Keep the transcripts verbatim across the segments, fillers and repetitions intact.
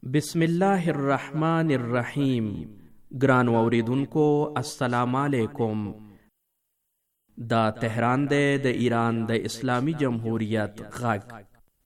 بسم الله الرحمن الرحیم. ګران اوریدونکو السلام علیکم. دا تهران دی د ایران د اسلامی جمهوریت غږ.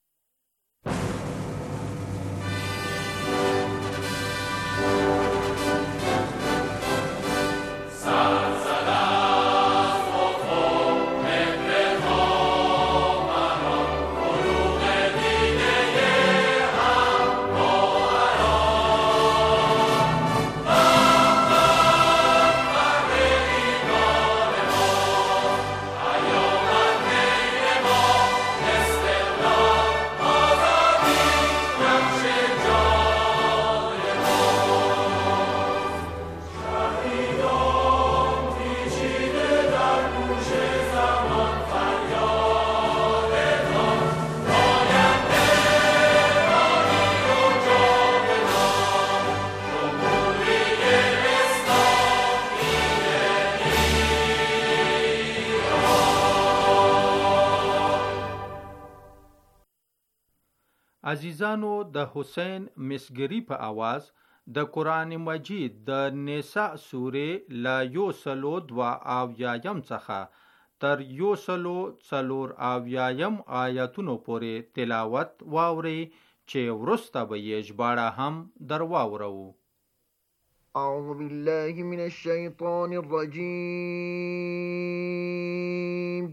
عزیزانو، د حسین مسګری په آواز د قرآن مجید د نساء سورې له یو سلو دوه اویایم څخه تر یو سلو څلور اویایم آیاتونو پورې تلاوت واورئ چې وروسته به یې ژباړه هم در واورو. اعوذ بالله من الشیطان الرجیم.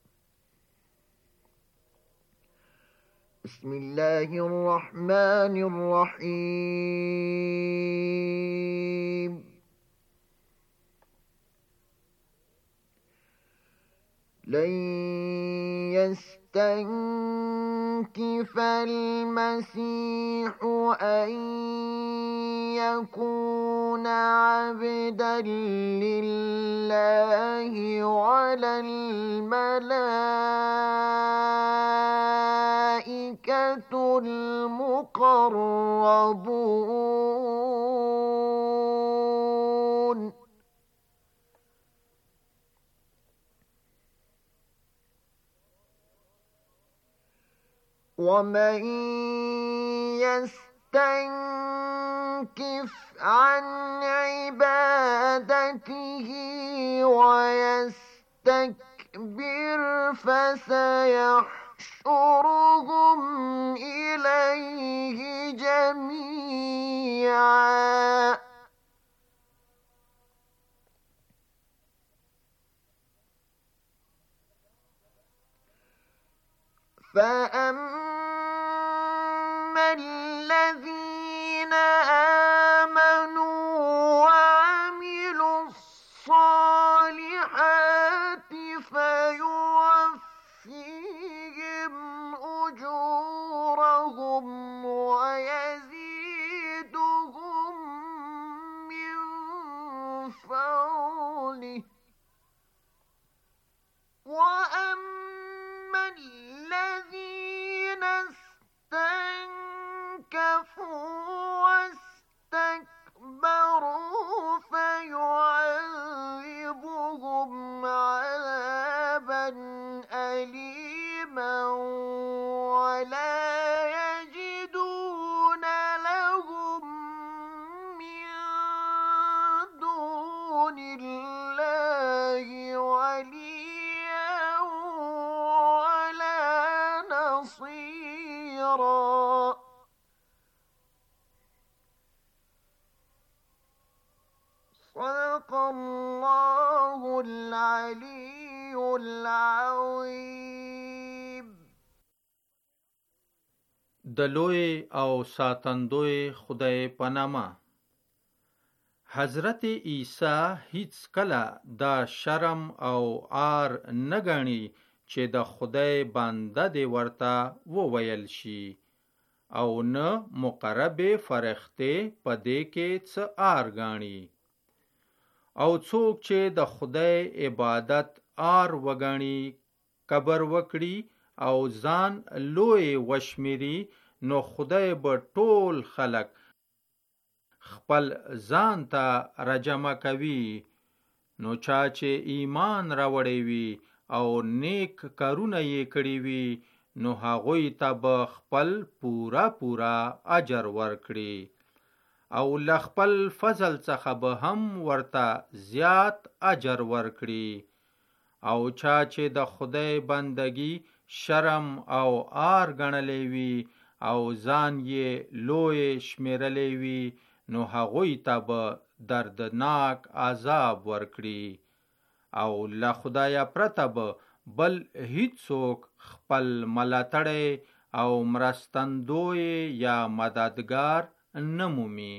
بسم الله الرحمن الرحيم. لن يستنكف المسيح أن يكون عبدا لله ولا الملائكة المقربون ومن يستنكف عن عبادته ويستكبر فسيحشرهم إليه جميعا فأما الذين آمنوا وعملوا الصالحات فيوفيهم أجورهم ويزيدهم من فضله. وأما الذين استنكفوا واستكبروا فيعذبهم عذابا أليما ولا يجدون لهم من دون الله وليا ولا نصيرا. صدق الله العلي العظيم. د لوی او ساتندوی خدای په نامه. حضرت عیسی هیڅ کله دا شرم او عار نه ګڼي چې د خدای بنده دی ورته وویل شي، او نه مقرب فرښتې په دې کې څه عار ګڼي. او څوک چې د خدای عبادت عار وګڼي، کبر وکړي او ځان لوی وشمیري، نو خدای به ټول خلق خپل ځان ته رجمه کوي. نو چا چې ایمان راوړی وي او نیک کارونه یې کړي وي، نو هغوی ته به خپل پورا پورا اجر ورکړي او له خپل فضل څخه به هم ورته زیات اجر ورکړي. او چا چې د خدای بندگی شرم او آر ګڼلې وي او ځان یې لوی شمیرلې وي نو هغوی ته به دردناک عذاب ورکړي او له خدایه پرته به بل هیڅوک خپل ملاتړی او مرستندوی یا مددگار نمومي.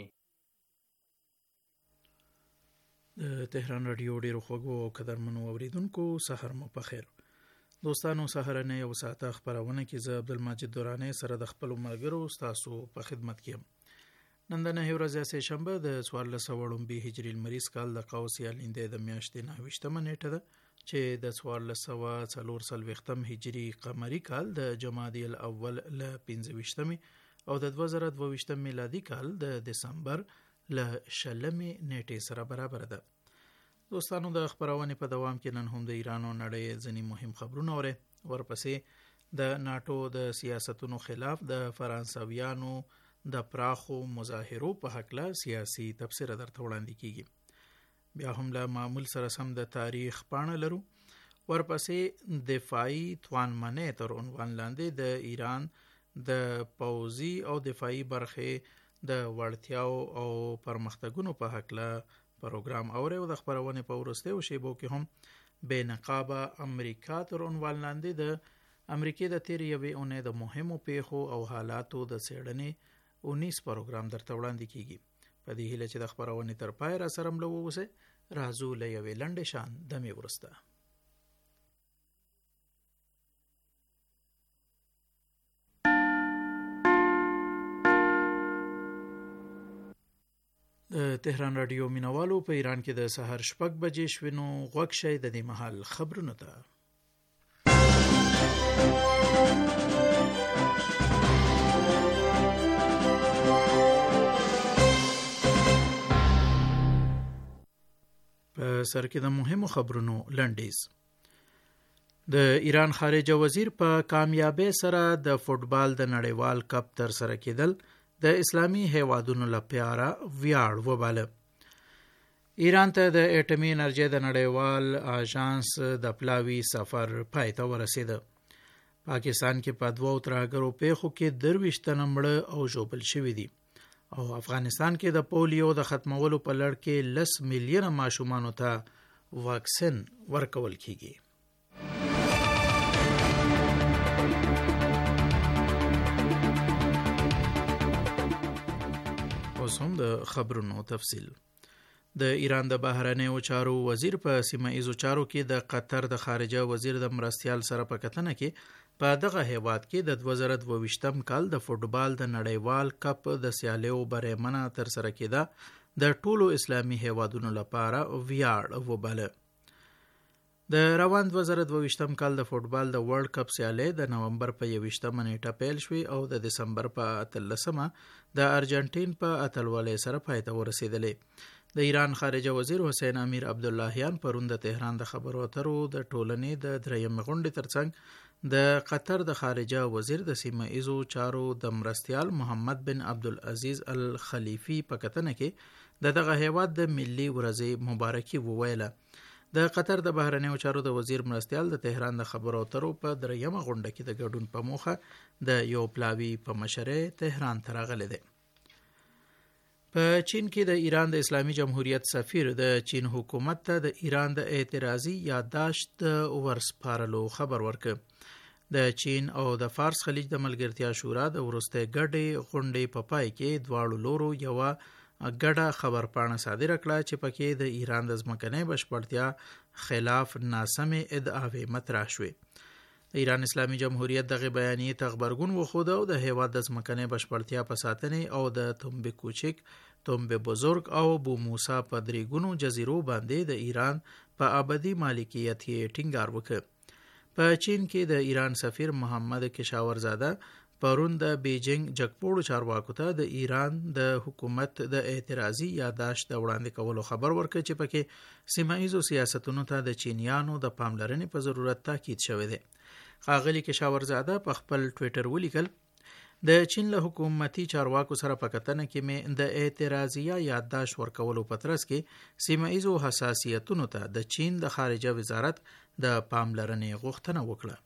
د تهران رادیو ډیرو خوږو او قدرمنو اوریدونکو سحر مو په خیر. دوستانو سحرنه یو ساعته خبرونه کې زه عبدالمجید دورانی سره د خپل ملګرو تاسو په خدمت کې یم. نن د نهه ورځې سه شنبه د څوارلس سوه لومبي هجري لمریز کال د قوس یا لیندې د میاشتې نهه ویشتمه نیټه ده چې د څوارلس سوه څلور څلوېښتم هجري قمري کال د جمادی الاول له پنځه ویشتمې او د دوه زره دوه ویشتم میلادي کال د دسمبر له شلمې نیټې سره برابر ده. دوستانو د خبرونې په دوام کې نن هم د ایران او نړۍ ځینې مهم خبرونه اورئ. ورپسې د ناټو د سیاستونو خلاف د فرانسویانو د پراخو مظاهرو په هکله سیاسي تبصره درته وړاندې کیږي. بیا هم له معمول سره سم د تاریخ پاڼه لرو. ورپسې دفاعي توانمنۍ تر عنوان لاندې د ایران د پوځي او دفاعي برخې د وړتیاو او پرمختګونو په هکله پروګرام اوري او د خبرونې په وروستیو شیبو کې هم بې نقابه امریکا تر عنوان لاندې د امریکې د تیر یوې اونۍ د مهمو پیښو او حالاتو د څېړنې اونیس پروګرام درته وړاندې کیږي. په دې هیله چې د خبرونې تر پای را سره مله واوسئ. راځو له یوې لنډې شان دمې وروسته. د تهران رادیو مینوالو په ایران کې د سحر شپږ بجې شوې نو غوږ شئ د دې مهال خبرونو ته. په سر کې د مهمو خبرونو لنډیز. د ایران خارجه وزیر په کامیابی سره د فوټبال د نړیوال کپ تر سره کېدل د اسلامی هیوادونو لپاره ویاړ وباله. ایران ته د اټومي انرژي د نړیوال آژانس د پلاوي سفر پای ته ورسېده. پاکستان کې په دوو ترهګرو پیښو کې درویشت تنه مړه او ژوبل شوي دي او افغانستان کې د پولیو د ختمولو په لړ کې لس میلیونه ماشومانو ته واکسین ورکول کیږي. اوس هم د خبرونو تفصیل. د ایران د بهرنیو چارو وزیر په سیمه ایزو چارو کې د قطر د خارجه وزیر د مرستیال سره په کتنه کې په دغه هیواد کې د دوه زره دوه ویشتم کال د فوټبال د نړیوال کپ د سیالیو برېمنه تر سره کېده د ټولو اسلامي هیوادونو لپاره ویاړ وباله. د روان دوه زره دوه ویشتم کال د فوټبال د ورلد کپ سیالۍ د نومبر په یوویشتمه نیټه پیل شوې او د دسمبر په اتلسمه د ارجنټین په اتلولۍ سره پای ته ورسېدلې. د ایران خارجه وزیر حسین امیر عبداللهیان پرون د تهران د خبرو اترو د ټولنې د دریم غونډې ترڅنګ د قطر د خارجه وزیر د سیمه ایزو چارو د مرستیال محمد بن عبدالعزیز الخلیفي په کتنه کې د دغه هیواد د ملي ورځې مبارکي وویله. د قطر د بهرنیو چارو د وزیر مرستیال د تهران د خبرو اترو په دریمه غونډه کې د ګډون په موخه د یو پلاوي په مشرۍ تهران ته راغلی دی. په چین کې د ایران د اسلامي جمهوریت سفیر د چین حکومت ته د ایران د اعتراضي یادداشت ورسپارلو خبر ورکړ. د چین او د فارس خلیج د ملګرتیا شورا د وروستۍ ګډې غونډې په پای کې دواړو لورو یوه ګډه خبرپاڼه صادره کړه چې پکې د ایران د ځمکنۍ بشپړتیا خلاف ناسمې ادعاوې مطرح شوې. د ایران اسلامي جمهوریت دغه بیانیې ته غبرګون وښوده او د هیواد د ځمکنۍ بشپړتیا په ساتنې او د تنبه کوچک، تنبه بزرګ او بو موسی په درېګونو جزیرو باندې د ایران په ابدي مالکیت یې ټینګار وکړ. په چین کې د ایران سفیر محمد کشاورزاده پرون د بیجینګ جګپوړو چارواکو ته د ایران د حکومت د اعتراضي یادداشت د وړاندې کولو خبر ورکړ چې پکې سیمه ایزو سیاستونو ته د چینیانو د پاملرنې په ضرورت تاکید شوی دی. ښاغلي کشاورزاده په خپل ټویټر ولیکل د چین له حکومتي چارواکو سره په کتنه کې مې د اعتراضیه یادداشت ورکولو په ترڅ کې سیمه ایزو حساسیتونو ته د چین د خارجه وزارت د پاملرنې غوښتنه وکړه.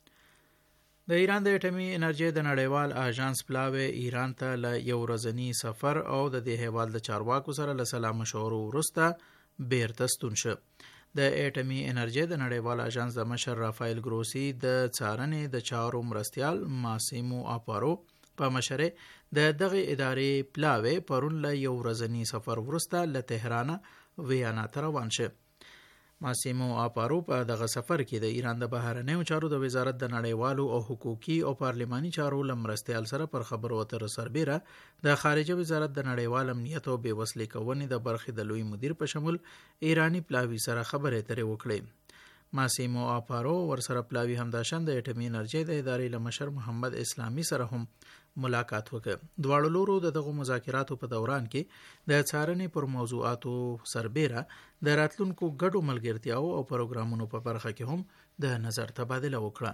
د ایران د اټومي انرژۍ د نړیوال آژانس پلاوی ایران ته له یو ورځني سفر او د دې هیواد د چارواکو سره له سلا مشورو وروسته بیرته ستون شو. د اټومي انرژۍ د نړیوال آژانس د مشر رافایل ګروسی د څارنې د چارو مرستیال ماسیمو آپارو په مشره د دغه ادارې پلاوی پرون له یو ورځني سفر وروسته له تهران ویانا ته روان شو. ماسیمو آپارو په دغه سفر کې د ایران د بهرنیو چارو د وزارت د نړیوالو او حقوقي او پارلماني چارو له مرستیال سره پر خبرو اترو سربیره د خارجه وزارت د نړیوال امنیت او بېوسلې کونې د برخې د لوی مدیر په شمول ایرانی پلاوي سره خبرې اترې وکړې. ماسیمو آپارو ورسره پلاوي همداشان د اټومي انرژۍ د ادارې له مشر محمد اسلامي سره هم ملاقات وکړ. دواړو لورو د دغو مذاکراتو په دوران کې د څارنې پر موضوعاتو سربیره د راتلونکو ګډو ملګرتیاو او پروګرامونو په برخه کې هم د نظر تبادله وکړه.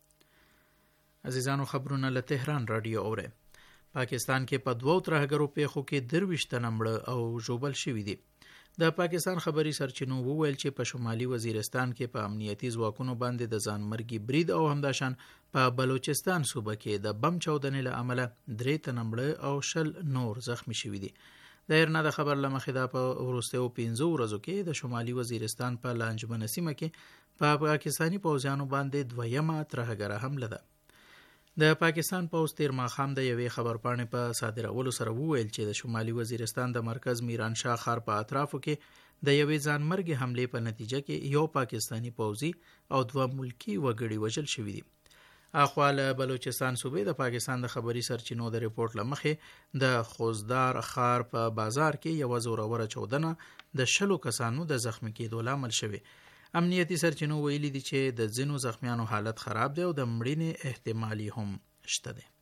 عزیزانو خبرونه له تهران رادیو اوره. پاکستان کې په دوو ترهګرو پیښو کې درویشت نمړه او ژوبل شوي دي. د پاکستان خبري سرچینو وویل چې په شمالي وزیرستان کې په امنیتي ځواکونو باندې د ځانمرګي برید او همداشان په بلوچستان صوبه کې د بم چاودنې له امله درې تنه مړه او شل نور زخمی شوي دي. د ایرنا د خبر له مخې دا په وروستیو پنځو ورځو کې د شمالي وزیرستان په لانجمنه سیمه کې په پاکستاني پوځیانو باندې دویمه ترهګره حمله ده. د پاکستان پوځ تیر ماښام د یوې خبرپاڼې په صادرولو سره وویل چې د شمالي وزیرستان د مرکز میرانشاه ښار په اطرافو کې د یوې ځانمرګي حملې په نتیجه کې یو پاکستاني پوځي او دوه ملکی وګړي وژل شوي دي. اخوا له بلوچستان صوبې د پاکستان د خبري سرچینو د ریپورت له مخې د خوزدار ښار په بازار کې یوه زوروره چاودنه د شلو کسانو د زخمی کېدو لامل شوې. امنیتي سرچینو ویلي دي چې د ځینو زخمیانو حالت خراب دی او د مړینې احتمالي هم شته دی.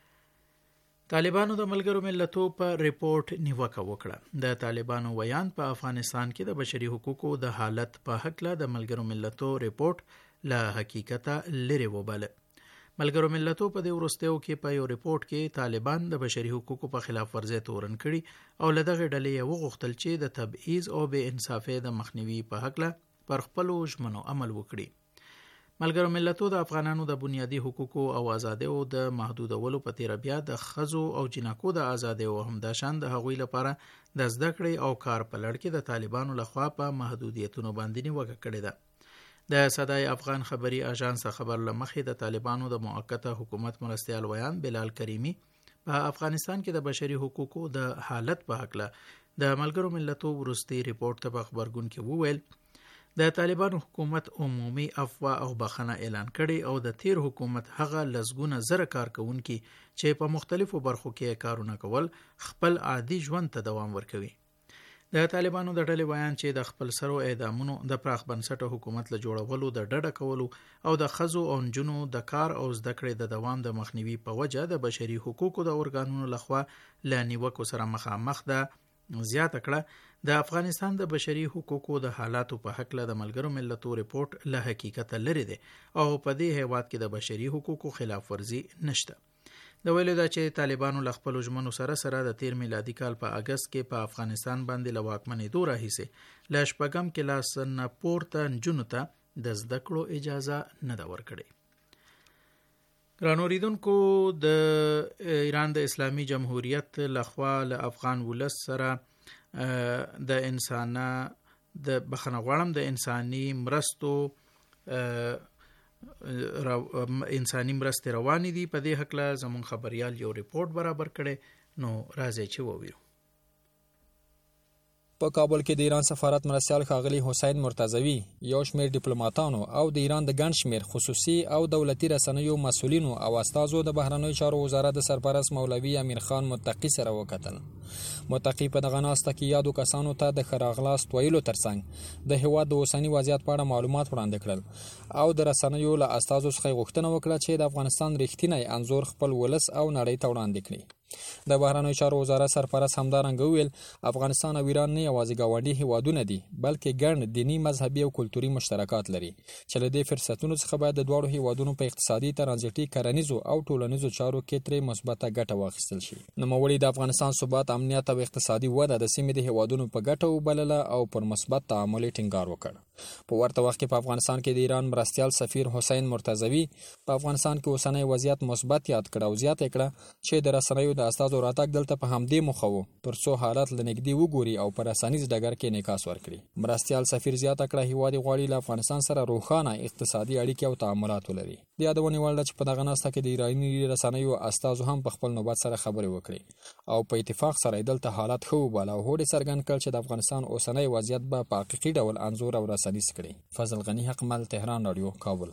طالبانو د ملګرو ملتو په ریپورت نیوکه وکړه. د طالبانو ویان په افغانستان کې د بشري حقوقو د حالت په هکله د ملګرو ملتو ریپورت له حقیقته لرې وباله. ملګرو ملتو په دې وروستیو کې په یو ریپورت کې طالبان د بشري حقوقو په خلاف ورزي تورن کړي او له دغه ډلې وغوښتل چې د تبعیض او بې انصافۍ د مخنیوي په هکله پر خپلو ژمنو عمل وکړي. ملګرو ملتو د افغانانو د بنیادي حقوقو او ازادیو د محدودولو په تیره بیا د ښځو او جنکو د ازادیو او همداشان د هغوی لپاره د زده کړې او کار په لړ کې د طالبانو لخوا په محدودیتونو باندې نیوکه کړې ده. د صدای افغان خبري آژانس خبر له مخې د طالبانو د موقته حکومت مرستیال ویان بلال کریمی په افغانستان کې د بشري حقوقو د حالت په هکله د ملګرو ملتو وروستي ریپورت ته په خبرګون کې وویل د طالبانو حکومت عمومي عفو او بخښنه اعلان کړي او د تیر حکومت هغه لسګونه زره کارکونکي چې په مختلفو برخو کې کارونه کول خپل عادي ژوند ته دوام ورکوي. د طالبانو د ډلې بیان چې د خپل سرو اعدامونو د پراخ بنسټه حکومت له جوړولو د ډډه کولو او د ښځو او نجونو د کار او زده کړې د دوام د مخنیوي په وجه د بشري حقوقو د ارګانونو لخوا له نیوکو سره مخامخ ده. زیاته کړه د افغانستان د بشري حقوقو د حالاتو په هکله د ملګرو ملتو ریپورت له حقیقته لرې دی او په دې هیواد کې د بشري حقوقو خلاف ورزي نشته. د ویلو دا چې طالبانو له خپلو ژمنو سره سره د تیر میلادي کال په اګست کې په افغانستان باندې له واکمنېدو راهیسې له شپږم کلاس نه پورته نجونو ته د زده کړو اجازه نه ده ورکړې. ګرانو اوریدونکو، د ایران د اسلامي جمهوریت لخوا له افغان ولس سره د انسانه د بخښنه غواړم د انساني مرستو انساني مرستې روانې دي. په دې هکله زموږ خبریال یو ریپورت برابر کړی، نو راځئ چې وویو. په کابل کې د ایران سفارت مرستیال ښاغلي حسین مرتضوي یو شمېر ډیپلوماټانو او د ایران د ګڼ شمېر خصوصي او دولتي رسنیو مسؤلینو او استازو د بهرنیو چارو وزارت د سرپرست مولوي امیر خان متقي سره وکتل. متقي په دغه ناسته کې یادو کسانو ته د ښه راغلاست ویلو ترڅنګ د هېواد د اوسني وضعیت په اړه معلومات وړاندې کړل او د رسنیو له استازو څخه غوښتنه وکړه چې د افغانستان رښتینی انځور خپل ولس او نړۍ ته وړاندې کړي. د بهرنیو چارو وزارت سرپرست همدارنګه وویل افغانستان او ایران نه یوازې ګاونډي هیوادونه دي بلکې ګڼ دیني مذهبي او کلتوري مشترکات لري چې له دې فرصتونو څخه باید د دواړو هیوادونو په اقتصادي ترانزیټي کرنیزو او ټولنیزو چارو کې ترې مثبته ګټه واخیستل شي. نوموړي د افغانستان ثبات، امنیت او اقتصادي وده د سیمې د هیوادونو په ګټه وبلله او پر مثبت تعامل ټینګار وکړ. په ورته وخت کې په افغانستان کې د ایران مرستیال سفیر حسین مرتضوي په افغانستان کې اوسنی وضعیت مثبت یاد کړ او زیاته کړه چې د رسنیو د استازو راتګ دلته په همدې موخه و ترڅو حالت له نږدې وګوري او په رسنیز ډګر کې انعکاس ورکړي. مرستیال سفیر زیاته کړه هیواد غواړي له افغانستان سره روښانه اقتصادي اړیکې او تعاملات ولري. د یادونې وړ ده چې په دغه ناسته کې د ایراني رسنیو استازو هم په خپل نوبت سره خبرې وکړي او په اتفاق سره دلته حالت ښه وباله او هوډ څرګند کړ چې د افغانستان اوسنی وضعیت به په حقیقي ډول انځور او رسنیز کړي. فضل غنی حقمل، تهران رادیو، کابل.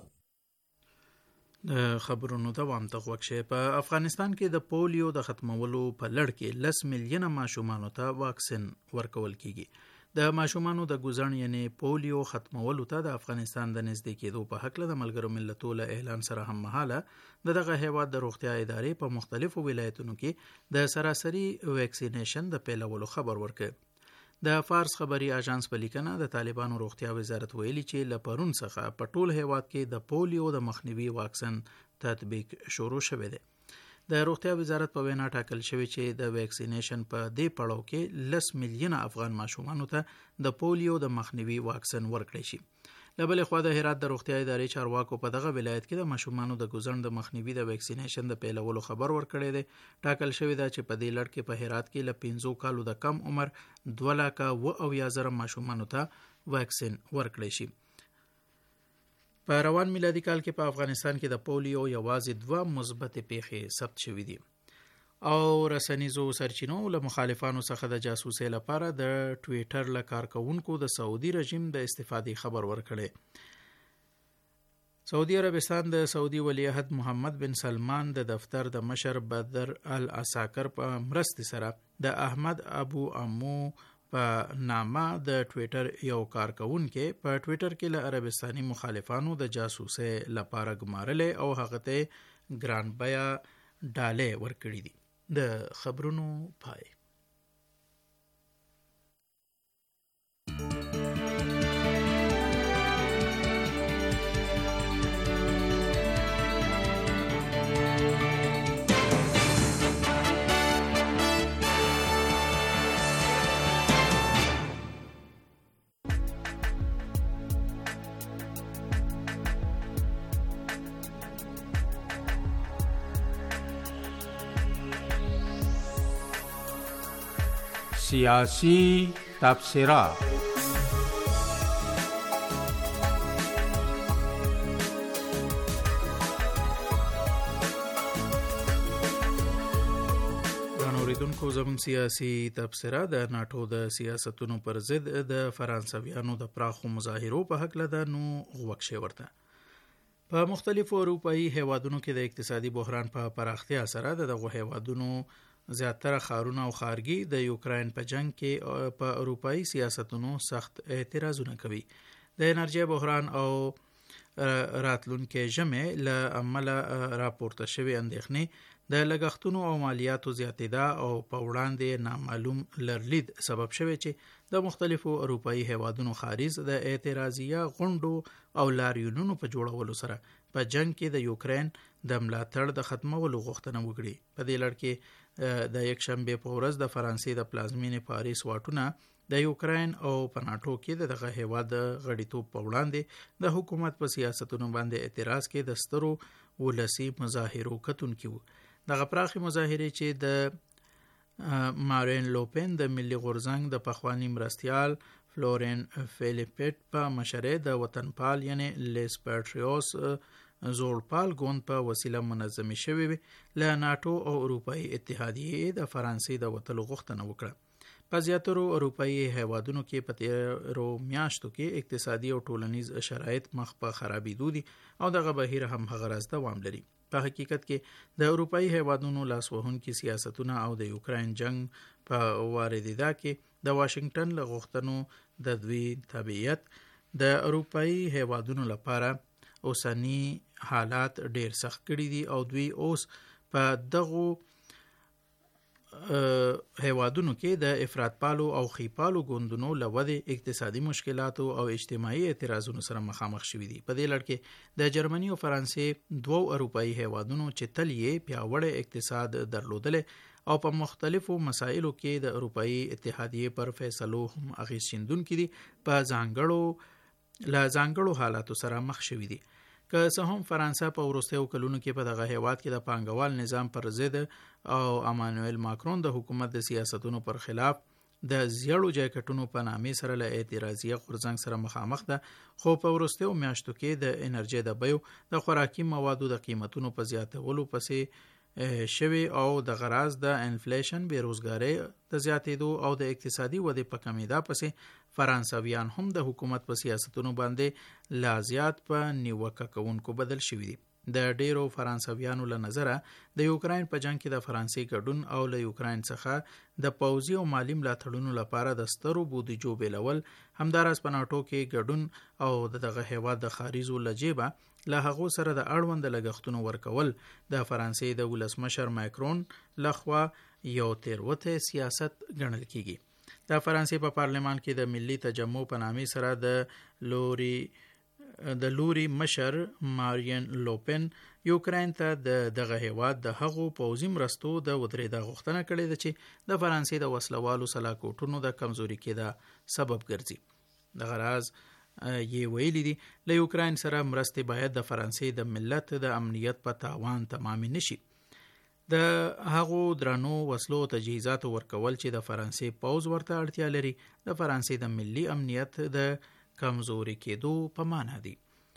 د خبرونو دوام ته غوږ شئ. په افغانستان کې د پولیو د ختمولو په لړ کې لس میلیونه ماشومانو ته واکسین ورکول کیږي. د ماشومانو د ګوزن یعنی پولیو ختمولو ته د افغانستان د نږدې کېدو په هکله د ملګرو ملتونو له اعلان سره هم مهاله د دغه هیواد د روغتیا ادارې په مختلفو ولایتونو کې د سراسري ویکسینیشن د پیلولو خبر ورکړ. د فارس خبري اژانس په لیکنه د طالبانو روغتیا وزارت ویلي چې له پرون څخه په ټول هیواد کې د پولیو د مخنیوي واکسین تطبیق شروع شوی دی. د روغتیا وزارت په وینا ټاکل شوی چې د ویکسینیشن په دې پړاو کې لس میلیونه افغان ماشومانو ته د پولیو د مخنیوي واکسین ورکړی شي. له بلې خوا د هرات د روغتیا ادارې چارواکو په دغه ولایت کې د ماشومانو د ګوزن د مخنیوي د ویکسینیشن د پیلولو خبر ورکړی دی. ټاکل شوی ده چې په دې لړ کې په هرات کې له پنځو کالو د کم عمر دوه لکه اوه اویا زره ماشومانو ته واکسین ورکړی شي. په روان میلادي کال کې په افغانستان کې د پولیو یوازې دوه مثبت پیښې ثبت شوې دي او رسنیزو سرچینو له مخالفانو څخه د جاسوسۍ لپاره د ټویټر له کارکونکو د سعودي رژیم د استفادې خبر ورکړی. سعودي عربستان د سعودي ولیعهد محمد بن سلمان د دفتر د مشر بدر العساکر په مرستې سره د احمد ابو امو په نامه د ټویټر یو کارکونکو په ټویټر کې له عربستاني مخالفانو د جاسوسۍ لپاره ګمارلې او هغه ته ګران بیا ډالۍ ورکړي دي. د خبرونو پای. سیاسی تبصرات. اوریدونکو زموږ سیاسي تبصره د ناټو د سیاستونو پر ضد د فرانسویانو د پراخو مظاهرو په هکله ده. نو غوږ شئ ورته. په مختلفو اروپایي هیوادونو کې د اقتصادي بحران په پراختیا سره د دغو هیوادونو زیاتره ښارونه او ښارګي د یوکراین په جنگ کې په اروپایي سیاستونو سخت اعتراضونه کوي. د انرژي بحران او راتلونکي ژمې له امله راپورته شوی اندېښنې د لګښتونو او مالیاتو زیاتېدا او په وړاندې نامعلوم لرلید سبب شوی چې د مختلفو اروپایي هیوادونو خارج د اعتراضیه غونډو او لاریونونو په جوړولو سره په جنگ کې د یوکراین د ملاتړ د ختمولو غوښتنه وکړي. په دې لړ کې د یک شنبه په ورځ د فرانسې د پلازمینې پاریس واټونه د یوکراین او په ناټو کې دغه هیواد د غړیتوب په وړاندې د حکومت په سیاستونو باندې اعتراض کې د سترو ولسي مظاهرو کتونکي وو. دغه پراخي مظاهرې چې د مارین لوپن د ملي غورځنګ د پخوانی مرستیال فلورین فیلیپټ په مشرۍ د وطنپال یعنی لیس پیټریوس زوړپال ګوند په وسیله منظمې شوې له ناټو او اروپایي اتحادیې د فرانسې د وتلو غوښتنه وکړه. په زیاترو اروپایي هیوادونو کې په تیرو میاشتو کې اقتصادي او ټولنیز شرایط مخ په خرابېدو دي او دغه بهیر هم هغه راز دوام لري. په حقیقت کې د اروپایي هیوادونو لاسوهونکي سیاستونه او د یوکراین جنگ په واردېدا کې د واشنگټن له غوښتنو د دوی تابعیت د اروپایي هیوادونو لپاره اوسنی حالات ډیر سخت کړي دي او دوی اوس په دغو هیوادونو کې د افراطپالو او خیپالو ګوندونو له ودې اقتصادي مشکلاتو او اجتماعي اعتراضونو سره مخامخ شوي دي. په دې لړ کې د جرمني او فرانسې دوو اروپایي هیوادونو چې تل یې پیاوړی اقتصاد درلودلی او په مختلفو مسایلو کې د اروپایي اتحادیې پر فیصلو هم اغیز شیندونکي دي، په ځانګړو له ځانګړو حالاتو سره مخ شوي دي. که څه هم فرانسه په وروستیو کلونو کې په دغه هیواد کې د پانګوال نظام پر ضد او امانوئل ماکرون د حکومت د سیاستونو پر خلاف د زیړو جاکټونو په نامې سره له اعتراضیه غورځنګ سره مخامخ ده، خو په وروستیو میاشتو کې د انرژي د بیو د خوراکي موادو د قیمتونو په زیاتولو پسې شوي او د غراز د انفلیشن، بیروزګارۍ د زیاتېدو او د اقتصادي ودې په کمیدا پسې فرانسویان هم د حکومت په سیاستونو باندې لا زیات په نیوکه کوونکو بدل شوي دي. د ډیرو فرانسویانو له نظره د یوکراین په جنگ کې د فرانسې ګډون او له یوکراین څخه د پوځي او مالی ملاتړونو لپاره د سترو بودیجو بیلول، همداراز په ناټو کې ګډون او دغه هیواد د خاریزو له جیبه له هغو سره د اړوند لګښتونو ورکول د فرانسې د ولسمشر ماکرون لخوا یو تیروته سیاست ګڼل کیږي. د فرانسې په پارلمان کې د ملي تجمع په نامې سره د لوري د لوري مشر مارین لوپن یوکراین ته د دغه هیواد د هغو پوځي مرستو د ودرېدا غوښتنه کړې ده چې د فرانسې د وسلوالو سلاکوټونو د کمزوري کېدا سبب ګرځي. دغه راز یې ویلي دي له یوکراین سره مرستې باید د فرانسې د ملت د امنیت په تاوان تمامې نشي. د هغو درنو وسلو تجهیزاتو ورکول چې د فرانسې پوځ ورته اړتیا لري د فرانسې د ملي امنیت د کمزوري کېدو په معنا دي.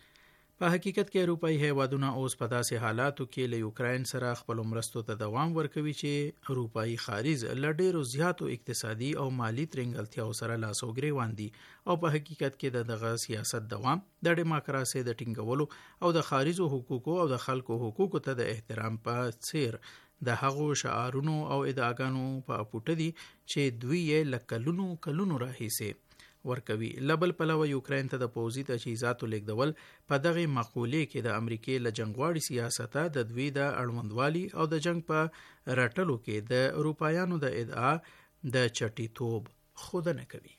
په حقیقت کې اروپایي هیوادونه اوس په داسې حالاتو کې له یوکراین سره خپل مرستو ته دوام ورکوي چې اروپایي خاریز له ډیرو زیاتو اقتصادي او مالی ترنګلتیاو سره لاس او ګریوان دي او په حقیقت کې د دغه سیاست دوام د دیموکراسي د ټینګولو او د خاریزو حقوقو او د خلکو حقوقو ته د احترام په څیر د هغو شعارونو او ادعاګانو په پټه دي چې دوی یې له کلونو کلونو راهیسې ورکوي. لبل پلوه یوکراین ته د پوځي تجهیزاتو لیږدول په دغه مقولې کې د امریکای له جنگواړي سیاسته د دوی د اړوندوالي او د جنگ په رټلو کې د اروپایانو د ادعا د چټیتوب ښودنه کوي.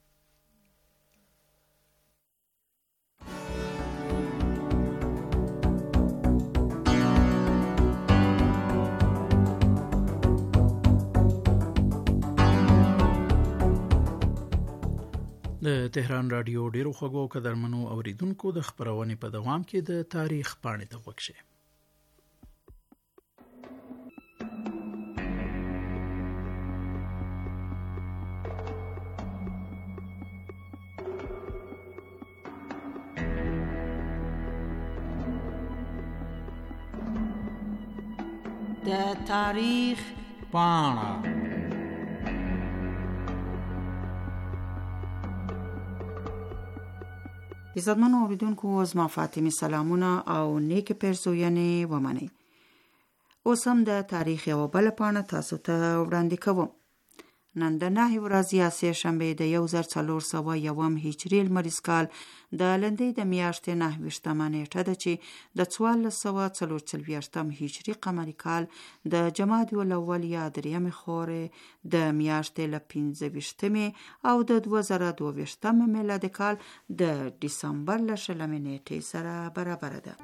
د تهران رادیو ډیرو خوږو او قدرمنو اوریدونکو د خبرونې په دوام کې د تاریخ پاڼې ته غوږ شئ. د تاریخ پاڼه عزتمنو اوریدونکو، زما فاطمه سلامونه او نیک پرزوینې ومنئ. اوس هم د تاریخ یوه بله پاڼه تاسو ته وړاندې کوم. نن د نهه ورځې یا سه شنبې د یو زر څلور سوه یوم هجري لمریز کال د لندۍ د میاشتې نهه ویشتمه نیټه ده چې د څوارلس سوه څلور څلوېښتم هجري قمري کال د جمادی الاول یا درېیمې خورې د میاشتې له پنځه ویشتمې او د دوه زره دوه ویشتم میلادي کال د ډسمبر له شلمې نیټې سره برابره ده.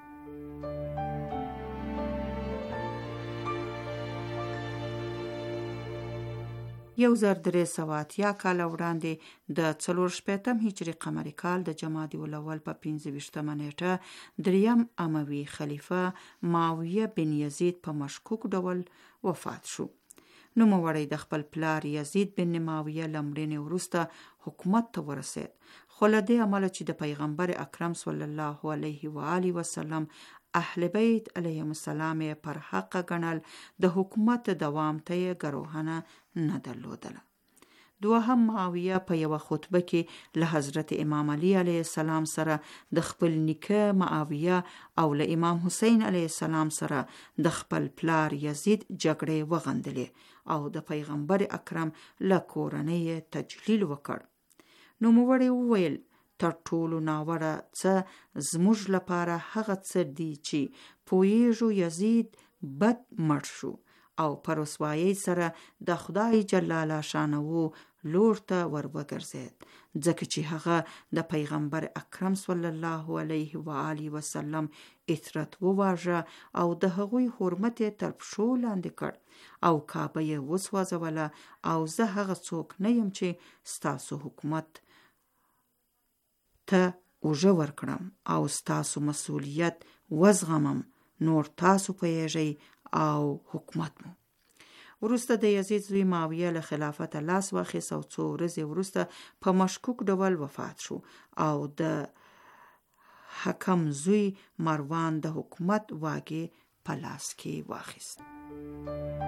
یو زر درې سوه اتیا کال وړاندې د څلور شپېتم هجري قمري کال د جمادی الاول په پنځه ویشتمه نیټه دریم اموي خلیفه معاویه بن یزید په مشکوک ډول وفات شو. نوموړی د خپل پلار یزید بن معاویه له مړینې وروسته حکومت ته ورسید، خو له دې امله چې د پیغمبر اکرم صلی الله علیه و آله وسلم اهل بیت علیهم السلام پر حق ګڼل، د حکومت دوام ته یې ګروهنه نه درلودله. دوهم معاویه په یوه خطبه کې له حضرت امام علی علیه السلام سره د خپل نیکه معاویه او له امام حسین علیه السلام سره د خپل پلار یزید جګړې وغندلې او د پیغمبر اکرم له کورنۍ تجلیل وکړ. نوموړی وویل تر ټولو ناوړه څه زموږ لپاره هغه څه دي چې پوهیږو یزید بد مړ شو او پر رسوایۍ سره د خدای جل شانه لور ته ور وګرځید، ځکه چې هغه د پیغمبر اکرم صلی الله علیه و آله وسلم اطرت وواژه او د هغوی حرمت یې تر پښو لاندې کړ او کعبه یې وسوځوله. او زه هغه څوک نه یم چې ستاسو حکومت ته اوږه ورکړم او ستاسو مسؤلیت وزغمم، نور تاسو پوهیږئ او حکومت مو. وروسته د یزید زوی معاویه له خلافت لاس واخیست او څو ورځې وروسته په مشکوک ډول وفات شو او د حکم زوی مروان د حکومت واګې په لاس کې واخیست.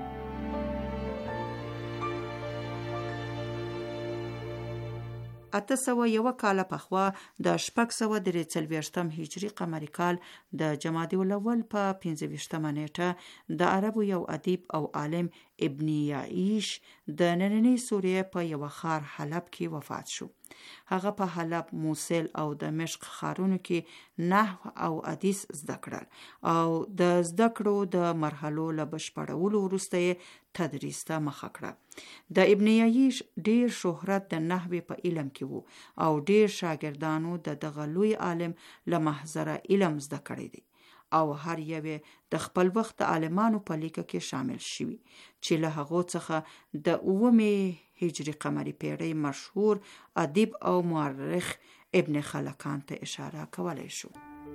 اته سوه یو کاله پخوا د شپږ سوه درې څلوېښتم هجري قمري کال د جمادی الاول په پنځه ویشتمه نیټه د عربو یو ادیب او عالم ابن یعیش د نننۍ سوریې په یو ښار حلب کې وفات شو. هغه په حلب، موصل او د مشق ښارونو کې نحو او حدیث زده کړل او د زده کړو د مرحلو له بشپړولو وروسته یې تدریس ته مخه کړه. د ابن یعیش ډیر شهرت د نحوې په علم کې وو او ډیر شاګردانو د دغه لوی عالم له محضره علم زده کړی دی او هر یوې د خپل وخت د عالمانو په لیکه کې شامل شوي چې له هغو څخه د اوومې هجري قمري پیړۍ مشهور ادیب او مورخ ابن خلکان ته اشاره کولی شو.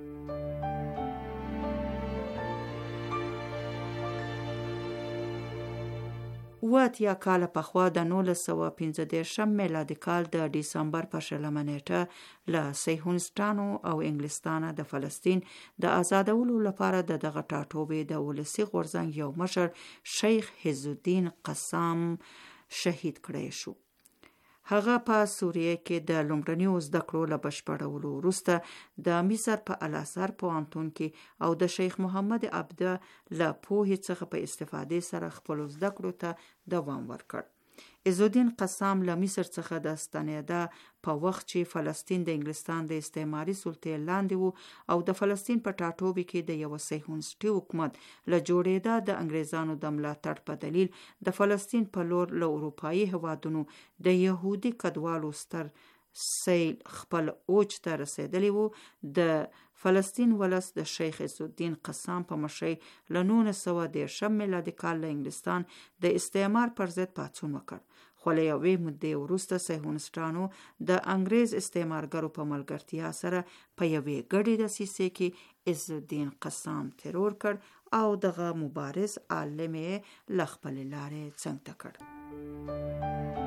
اوه اتیا کاله پخوا د نولس سوه پنځه دېرشم میلادي کال د ډسمبر په شلمه نیټه له صهیونیستانو او انګلستانه د فلسطین د آزادولو لپاره د دغه ټاټوبې د ولسي غورځنګ یو مشر شیخ عز الدین قسام شهید کړی شو. هغه په سوریه کې د لومړنیو زده کړو له بشپړولو وروسته د مصر په الازهر پوهنتون کې او د شیخ محمد عبده له پوهې څخه په استفادې سره خپلو زده کړو ته دوام ورکړ. عز الدین قسام له مصر څخه د ستنېده په وخت چې فلسطین د انګلستان د استعماري سلطې لاندې وو او د فلسطین په ټاټوبې کې د یو صهیونیستي حکومت له جوړېده د انګریزانو د ملاتړ په دلیل د فلسطین په لور له اروپایي هېوادونو د یهودي کډوالو ستر سیل خپل اوج ته رسېدلی وو. د فلسطین ولس د شیخ عز الدین قسام په مشرۍ له نولس سوه دېرشم میلادي کال له انګلستان د استعمار پر ضد پاڅون وکړ، خو له یوې مودې وروسته صهیونیستانو د انګریز استعمارګرو په ملګرتیا سره په یوې ګډې دسیسې کې عز الدین قسام ترور کړ او دغه مبارز عالم یې له خپلې لارې څنګ کړ.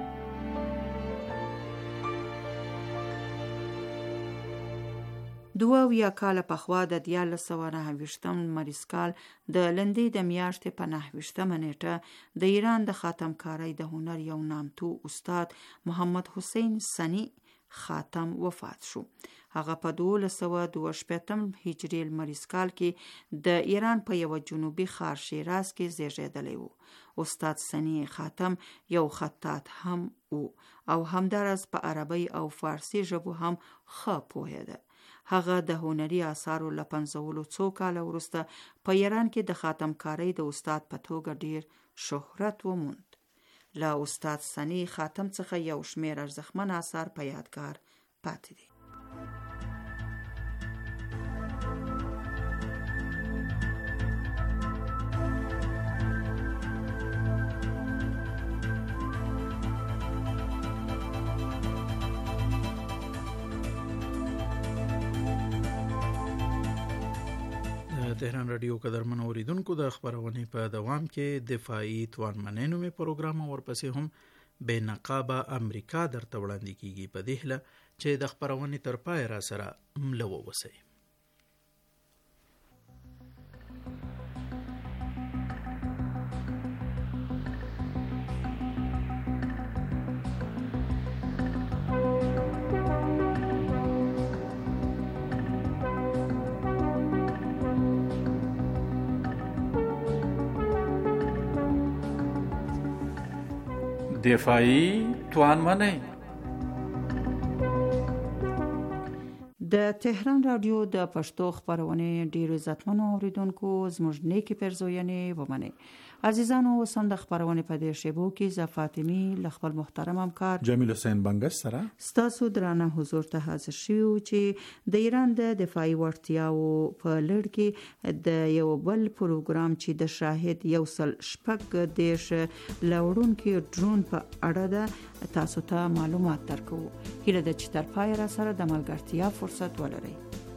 دوه اویا کاله پخوا د دیارلس سوه نهه ویشتم لمریز کال د لندۍ د میاشتې په نهه ویشتمه نیټه د ایران د خاتمکارۍ د هنر یو نامتو استاد محمد حسین سنی خاتم وفات شو. هغه په دولس سوه دوه شپېتم هجري لمریز کال کې د ایران په یوه جنوبي ښار شیراز کې زیږېدلی و. استاد سنی خاتم یو خطاط هم و او همدارس په عربی او فارسی ژبو هم ښه پوهېده. هغه د هنري آثارو له پنځولو څو کاله وروسته په ایران کې د خاتمکارۍ د استاد په توګه ډیر شهرت وموند. له استاد سنی خاتم څخه یو شمېر ارزښتمن آثار په یادګار پاتې دي. تهران رادیو قدرمن اوریدونکو د خبرونې په دوام کې دفاعي توانمنۍ نومې پروګرام ورپسې هم بې نقابه امریکا درته وړاندې کیږي په دې هیله چې د خبرونې تر پای را سره مله واوسئ. دفاعي توانمنۍ. د تهران رادیو د پښتو خبرونه ډیرو عزتمنو اوریدونکو زموږ نیکی پرزوینې ومني. عزیزانو سم د خبرونه په دې شیبو کې ز فاطمی ل خپل محترم همکار جمیل حسین بنگس سره ستاسو درانه حضور ته حاضر شیو چې د ایران د دفاعي وړتیاو په لړ کې د یو بل پروګرام چې د شاهد یو سل شپږ دیش لوړون کې ډرون په اړه ده تاسو ته معلومات درکو. هیله ده چې تر پای را سره د ملګرتیا فرصت ولرئ.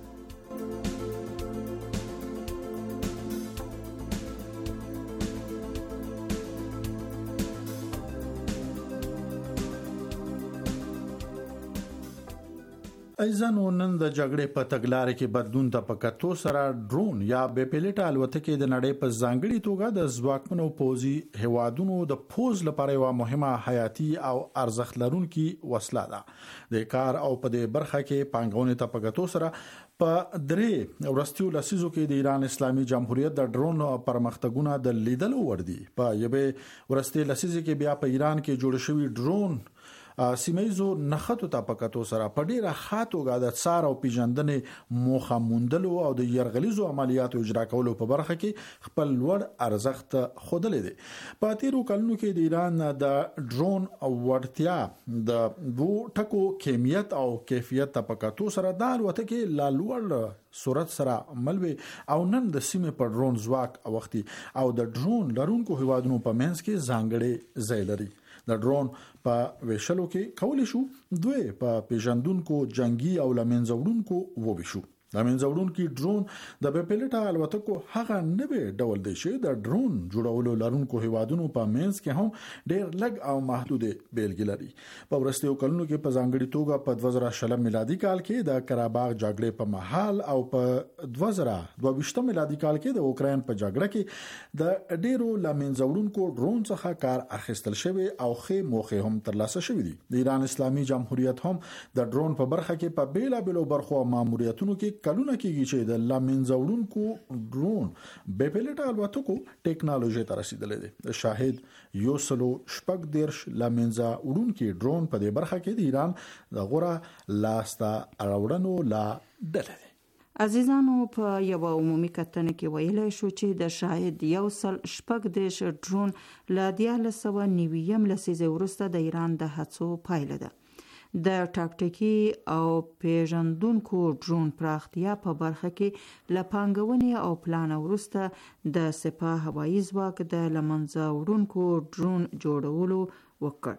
ایزانو نن د جګړې په تګلارې کې بدلون ته په کتو سره ډرون یا بې پیلوټه الوتکې د نړۍ په ځانګړي توګه د ځواکمنو پوځي هوادونو د پوز لپاره یو مهمه حیاتي او ارزښت لرونکي وسله ده. د کار او په دې برخه کې پانګونې ته په کتو سره په درې ورستیو لسیزو کې د ایران اسلامي جمهوریت د ډرون پرمختګونه د لیدلو وړ دي. په یوه ورستي لسیزه کې بیا په ایران کې جوړ شوی ډرون سیمایزو نخټو ته پکاتو سره په ډیره خاطو غا د څار او پیژندنې موخه موندلو او د يرغلیزو عملیاتو اجرا کولو په برخه کې خپل لوړ ارزښت خودلې دي. په تیرو کلونو کې د ایران د ډرون او وړتیا د دوه ټکو کیمیت او کیفیت ته پکاتو سره د الوتکې لا لوړ صورت سره ملوي او نن د سیمې په ډرون ځواک او وختي او د ډرون لرونکو هوادونو په منځ کې ځانګړي ځای لري. د ډرون په ویشلو کې کولی شو دوی په پیژندونکو جنگي او لمنځوړونکو وویشو. لمنځوړونکو ډرون د بې پیلوټه الوتکو هغه نوې ډول دی چې د ډرون جوړولو لرونکو هوادونو په منځ کې هم ډېر لږ او محدود بیلګې لري. په ورستیو کلونو کې په ځانګړي توګه په دوه زره شل میلادي کال کې د قره‌باغ جګړې په مهال او په دوه زره دوه ویشت میلادي کال کې د اوکراین په جګړه کې د ډېرو لمنځوړونکو ډرون څخه کار اخیستل شوی او ښه موخه هم ترلاسه شوې دي. د ایران اسلامي جمهوریت هم د ډرون په برخه کې په بیلابېلو برخو او ماموریتونو کې کلونه کېږي چې د لمنځوړونکو ډرون بې پیلوټه الوتکو ټیکنالوژي ته رسیدلې ده. شاهد یو سلو شپږ دیرش لمنځوړونکو ډرون په دې برخه کې د ایران د غوړه لاسته راوړنو لا ډله ده. عزیزانو په یو عمومي کتنه کې ویلای شو چې د شاهد یو سل شپږ دیش ډرون ل دیارلس سوه نویم لسیزه وروسته د ایران د هڅو پایله ده. د ټاکټیکي او پیژندونکو ډرون پراختیا په برخه کې ل پانګونې او پلان وروسته د سپاه هوایي ځواک د لمنځه وړونکو ډرون جوړولو وکړ.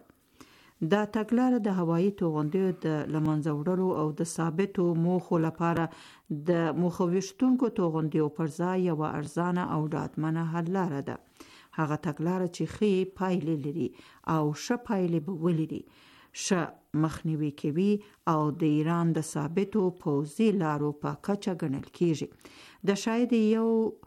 دا تګلاره د هوایي توغندیو د لمنځه وړلو او د ثابتو موخو لپاره د مخویشتونکو توغندیو پر ځای یو ارزانه او ډاډمنه حل لاره ده. هغه تګلاره چې ښې پایلې لري او ښه پایلې به ولري، ښه مخنیوي کوي او د ایران د ثابتو پوځي لارو په کچه ګڼل کیږي. د شاید یو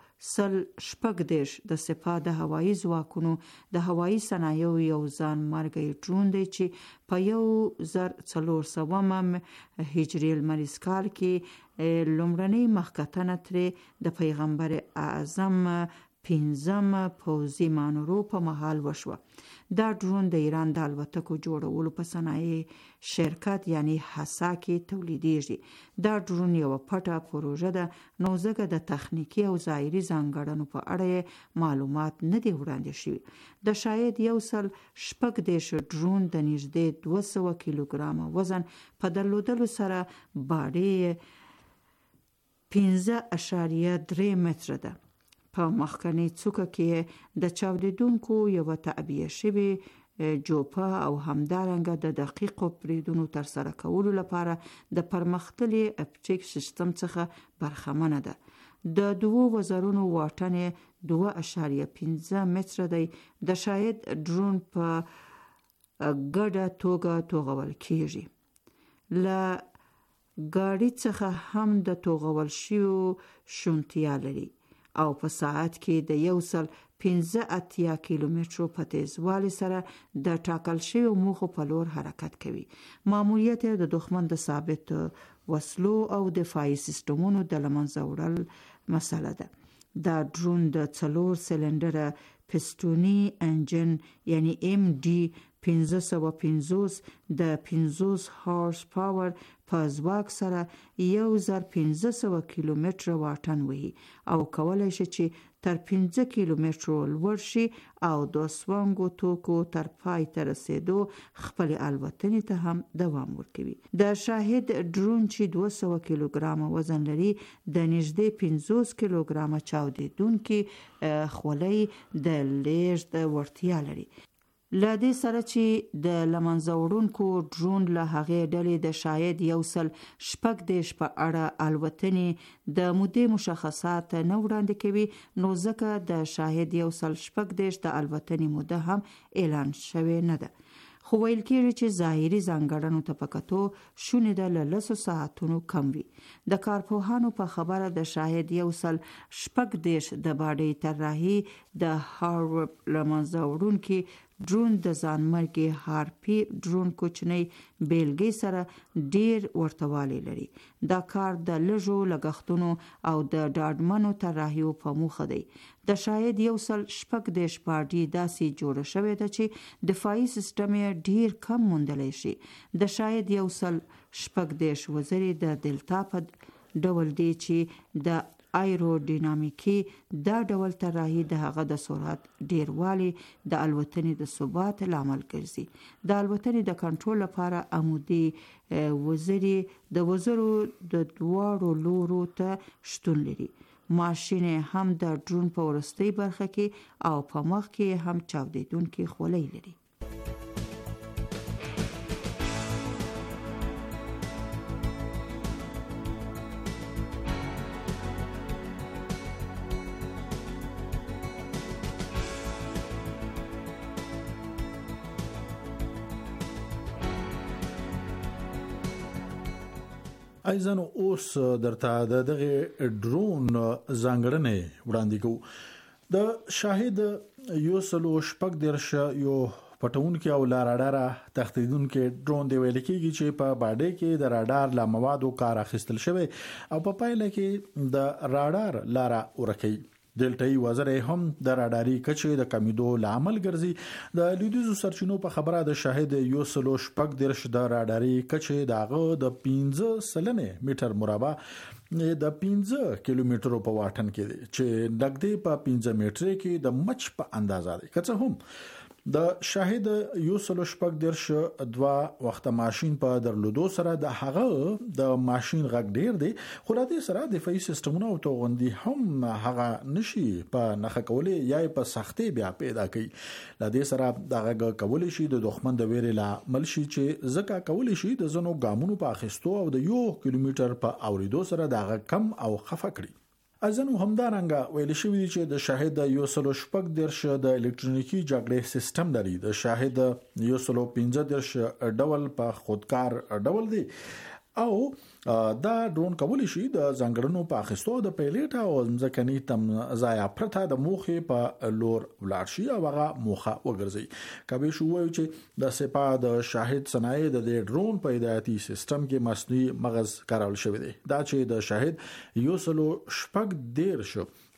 سل شپږ دیش د سپاه د هوایي ځواکونو د هوایي صنایعو یو ځان مرګي ډرون دی چې په یو زر څلور سوه هجري لمریز کال کې لومړنۍ مخکتنه ترې د پیغمبر اعظم پنځم پوځي مانورو په مهال وشوه. دا ډرون د ایران د الوتکو جوړولو په صنایع شرکت یعنی حسا کې تولیدېږي. دا ډرون یو پټه پروژه ده، نو ځکه د تخنیکی او ظاهري ځانګړنو په اړه معلومات نه دی وړاندې شوي. د شاید یو سل شپږ دیش ډرون د نږدې دوه سوه کیلوګرام وزن په درلودلو سره باډي پنځه اعشاریه درې متره ده. په مخکنی څوکه کې د چاودیدونکو یو تعبیه شوی جوپا او همدارنګه د دقیقو بریدونو تر سره کولو لپاره د پرمختللي اپټیک سیستم څخه برخمنه ده. د دوه وزرونو واټن دوه اعشاریه پنځه متره دی. د شاید ډرون په ګډه توګه توغول کیږي. ل ګاډي څخه هم د توغول شیو شونتیا لري او په ساعت کې د یو سل پنځه اتیا کیلومترو په تیزوالي سره د ټاکل شوی موخو په لور حرکت کوي. ماموریت د دښمن د ثابت وسلو او دفاعي سیستمونو د لمنځه وړل مسله ده. دا ډرون د څلور سلندره پستونی انجن یعنی ام ډي پنځه سوه پنځوس د پنځوس هارس پاور په ځواک سره یو زر پنځه سوه کیلومتره واټن وهي او کولای شي چې تر پنځه کیلومترو لوړ شي او د سوانګو توکو تر پای ته رسیدو خپل الوتنې ته هم دوام ورکوي. د شاهد ډرون چې دوه سوه کیلوګرام وزن لري د نږدې پنځوس کیلوګرام چاودیدونکي خولۍ د لیږد وړتیا لري. له دې سره چې د لمنځه وړونکو ډرون له هغې ډلې د شاید یو سل شپږ دېرش په اړه الوتنې د مودې مشخصات نه وړاندې کوي، نو ځکه د شاید یو سل شپږ دېرش د الوتنې موده هم اعلان شوې نه ده. خو ویل کېږي چې ظاهري ځانګړنو ته په کتو شونې ده له لسو ساعتونو کم وي. د کارپوهانو په خبره د شاید یو سل شپږ دېرش د باډۍ طراحي د هارورډ لمنځه وړونکي ډرون د ځانمرګي هارپي ډرون کوچنی بیلګې سره ډیر ورتوالی لري. دا کار د لږو لګښتونو او د ډاډمنو طراحیو په موخه دی. د شاید یو سل شپږ دېرش باډي داسې جوړه شوې ده چې دفاعي سیستم یې ډیر کم موندلی شي. د شاید یو سل شپږ دېرش وزرې د دلتا په ډول دی چې د ایرودینامیکي دا ډول طراحي د هغه د سرعت ډیروالی د الوتنې د ثبات لامل ګرځي. د الوتنې د کنټرول لپاره عمودي وزرې د وزرو د دواړو لورو ته شتون لري. ماشین هم د ډرون په وروستۍ برخه کې او په مخ کې هم چاودیدونکي خولۍ لري. ایزنو اوس درته د دغه ډرون ځانګړنې وړاندې کوو. د شاهد یو سلو شپږ دېرش یو پټونکي او لاراډاره تختیدونکي ډرون دی ویل کېږي چې په باډۍ کې د راډار لا موادو کار اخیستل شوی او په پایله کې د راډار لاره ورکوي. دلټای وزرې هم د راډاري کچې د کمیدو لامل ګرځي. د لیدوزو سرچینو په خبره د شاهد یو سلو شپږ دېرش د راډاري کچې داغه د پنځه سلنې میټر مربع د پنځه کیلومترو په واټن کې دی چې نږدې په پنځه میټر کې د مچ په اندازه دی. که څه هم د شاهد یو سلو شپږ دېرش دوا وخت ماشين په درلودو سره د هغه د ماشين غږ ډیر دی، خو له دې سره دفاعي سیستمونه او توغندي هم هغه نشي په نخښه کولې یا په سختي بیا پیدا کوي. له دې سره د هغه کولې شي د دښمن د ویرې لامل شي چې زکه کولې شي د زنو ګامونو په اخیستو او د یو کیلومتر په اوریدو سره د هغه کم او خفه کړي. ازنو همدارنګه ویل شوی دی چې د شاهد یو سلو شپږ دېرش د الکترونیکی جګړې سیستم لري. د شاهد یو سلو پنځه دېرش ډول په خودکار ډول دی او دا ډرون کولی شي د ځنګړنو په اخیستو د پیلټ او ځمکني تم ځای پرته د موخې په لور ولاړ شي او هغه موخه وګرځي. کبه شو وایي چې د سپاه د شاهد صنایع د ډرون په هدایتي سیستم کې مصنوعي مغز کارول شوی دی. دا چې د شاهد یو سلو شپږ دېرش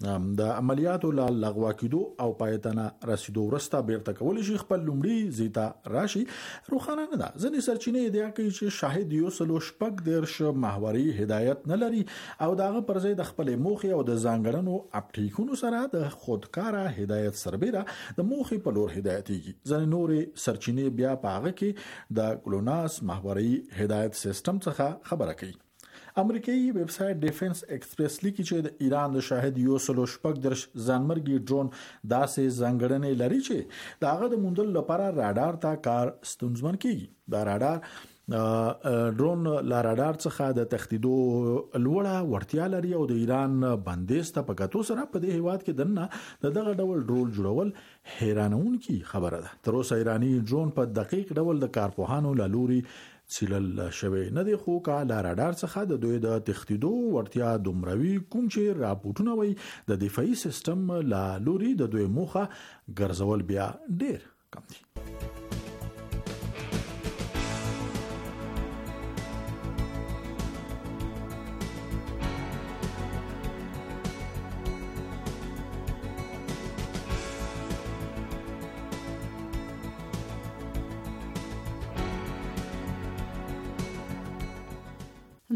د عملیاتو لا لغوا کېدو او پایتنه رسیدو ورسته بیرته کولی شي خپل لومړي زیتا راشي. روخانه نه ده. ځنې سرچینې ادعا کوي چې شاهد یو سلو شپږ دېرش محوري هدایت نه لري او داغه پر ځای د خپل موخې او د ځانګړنو اپټیکونو سره د خودکاره هدایت سربېره د موخې په لور هدایتيږي. ځنې نورې سرچینې بیا په هغه کې د ګلوناس محوري هدایت سیستم څخه خبره کوي. امریکایي ویب سټ ډیفنس ایکسپریس لیکي چې د ایران د شاهد یو سلو شپږ دېرش ځانمرګي ډرون داسې ځانګړنې لري چې د هغه د موندل لپاره راډار ته کار ستونزمن کیږي. دا راډار ډرون لا راډار څخه د تختیدو لوړه وړتیا لري او د ایران بندیز ته په کتو سره په دې هیواد کې دنه دغه ډول ډرون جوړول حیرانونکي خبره ده. تر اوسه ایرانی ډرون په دقیق ډول د کارپوهانو لالوري سیلل شوی نه دی، خو کا لا راډار څخه د دوی د تختیدو ورتیا دومروي کوم چې راپورټونه وایي د دفاعي سیستم لا لوري د دوی موخه ګرځول بیا ډیر کم دي.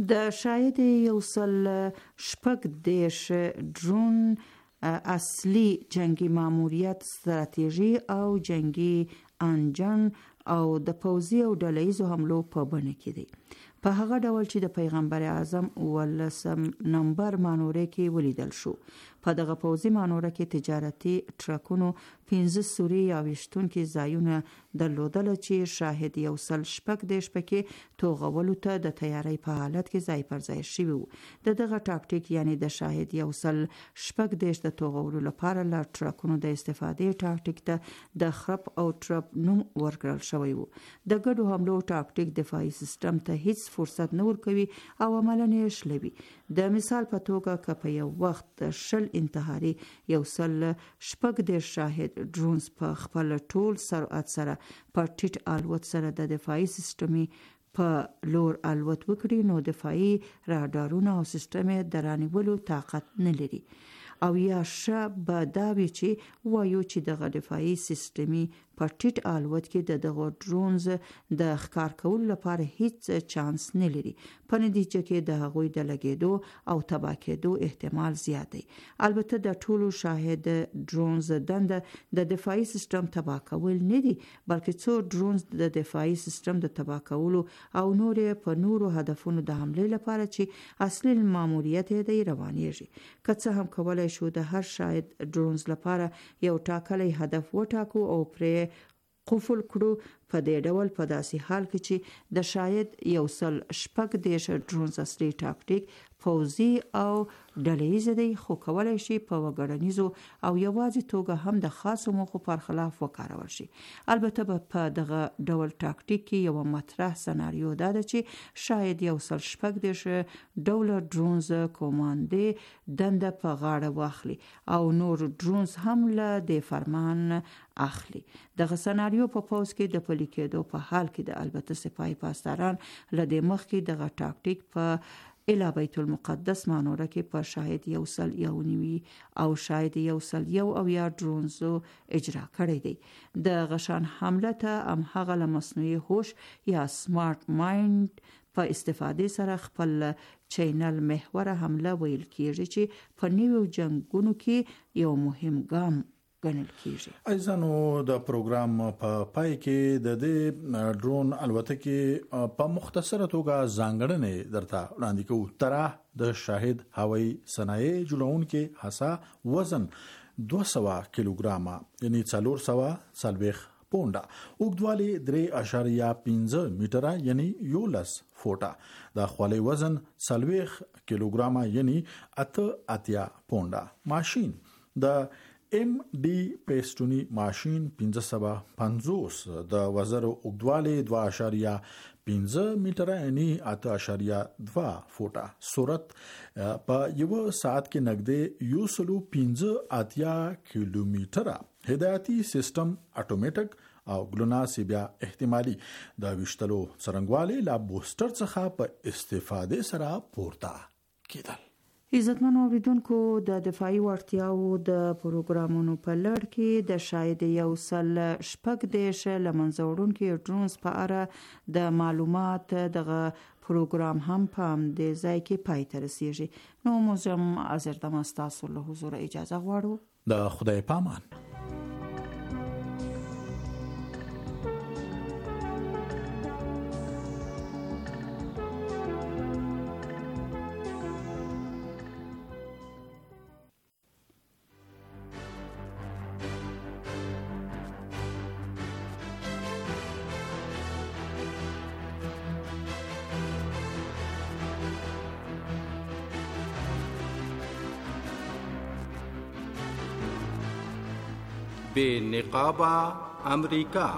د شاید یو سل شپږ دیش ډرون اصلي جنگي ماموریت ستراتیژي او جنگي انجن او د پوځي او ډلهیزو حملو په بڼه کې دی. په هغه ډول چې د پیغمبر اعظم ولسم نمبر مانوره کې ولیدل شو. په دغه پوځي مانوره کې تجارتي ټرکونو پنځه سوري یا وشتونکي ځایونه درلودل چې شاهد یو سل شپږ دیش پکې توغولو ته د تیاری په حالت کې ځای پر ځای شوي وو. د دغه ټاکټیک یعنی د شاهد یو سل شپږ دیش د توغولو لپاره له ټرکونو د استفادې ټاکټیک ته د خرپ او ټرپ نوم ورکړل شوی وو. د ګډو حملو ټاکټیک دفاعي سیستم ته هیڅ فرصت نه ورکوي او عملاً یې شلوي. د مثال په توګه که په یو وخت شل انتحاري یو سل شپږ دیش شاهد ډرونز په خپل ټول سرعت سره په ټیټ الوت سره د دفاعي سیستمي په لور الوت وکړي نو دفاعي رادارونه او سیستم د رانیولو طاقت نه لري. او یا شب دا وی چې وایو چې د دفاعي سیستمي په ټیټ الوت کې د دغه ډرونز د ښکار کولو لپاره هیڅ چانس نه لري. په نتیجه کې د هغوی د لګیدو او تباه کېدو احتمال زیات دی. البته د ټولو شاهد ډرونز دنده د دفاعي سیستم تباه کول نه دي بلکې څو ډرونز د دفاعي سیستم د تباه کولو او نور په نورو هدفونو د حمله لپاره چې اصلي ماموریت دی روانېږي. که څه هم کولای شو د هر شاهد ډرونز لپاره یو ټاکلی هدف وټاکو او پرې قفل کړو. په دې ډول په داسې حال کې چې د شاید یو سل شپږ دیش ډرونز اصلي ټاکټیک پوځي او ډلهیز دی خو کولای شي په وګړنیزو او یوازې توګه هم د خاصو موخو پر خلاف وکارول شي. البته په دغه ډول ټاکټیک کې یو مطرح سناریو دا ده چې شاید یو سل شپږ دیش ډول ډرونز کوماندې دنده په غاړه واخلي او نور ډرونز هم له دې فرمان اخلي. دغه سناریو په پوز کې د پلي کېدو په حال کې د البته سپاهي پاسداران له دې مخکې دغه ټاکټیک په الی بیت المقدس مانوره کې په شاهد یو سل یو نیوي او شاهد یو سل یو او یا ډرونزو اجرا کړی دی. د غشان حمله ته هم هغه له مصنوعي هوش یا سمارت مایند په استفاده سره خپل چینل محور حمله ویل کیږي چې په نیو جنگونو کې یو مهم ګام ګڼل کیږي. ایزانو د پروګرام په پای کې د دې ډرون الوتکې په مختصره توګه ځانګړنې درته وړاندې کوو. طرح د شاهد هوایي صنایع جوړونکو هڅه وزن دوه سوه کیلوګرام یعنی څلور سوه څلوېښت پونډه، اوږدوالی درې اعشاریه پنځه میټره یعنی یولس فوټه، د خولۍ وزن څلوېښت کیلوګرام یعنی اته اتیا پونډه. ماشین د ام ډي پیسټونی ماشین پنځه سوه پنځوس، د وزر اوږدوالی دوه اعشاریه پنځه میټره یعنی اته اعشاریه دوه فوټه. سرعت په یو ساعت کې نږدې یو سلو پنځه اتیا کیلومتره. هدایتي سیستم اتوماتیک او ګلوناس بیا احتمالي د وشتلو څرنګوالي لا بوستر څخه په استفاده سره پورته کېدل. عزتمن اوریدونکو، د دفاعي وړتیاو د پروګرامونو په لړ کې د شاید یو سل شپږ دیش لمنځه وړونکي ډرونز په اړه د معلومات دغه پروګرام هم په همدې ځای کې پای ته رسیږي. نو موږ هم حاضر دم ستاسو له حضور اجازه غواړو. د خدای پامان. بے نقابہ امریکا.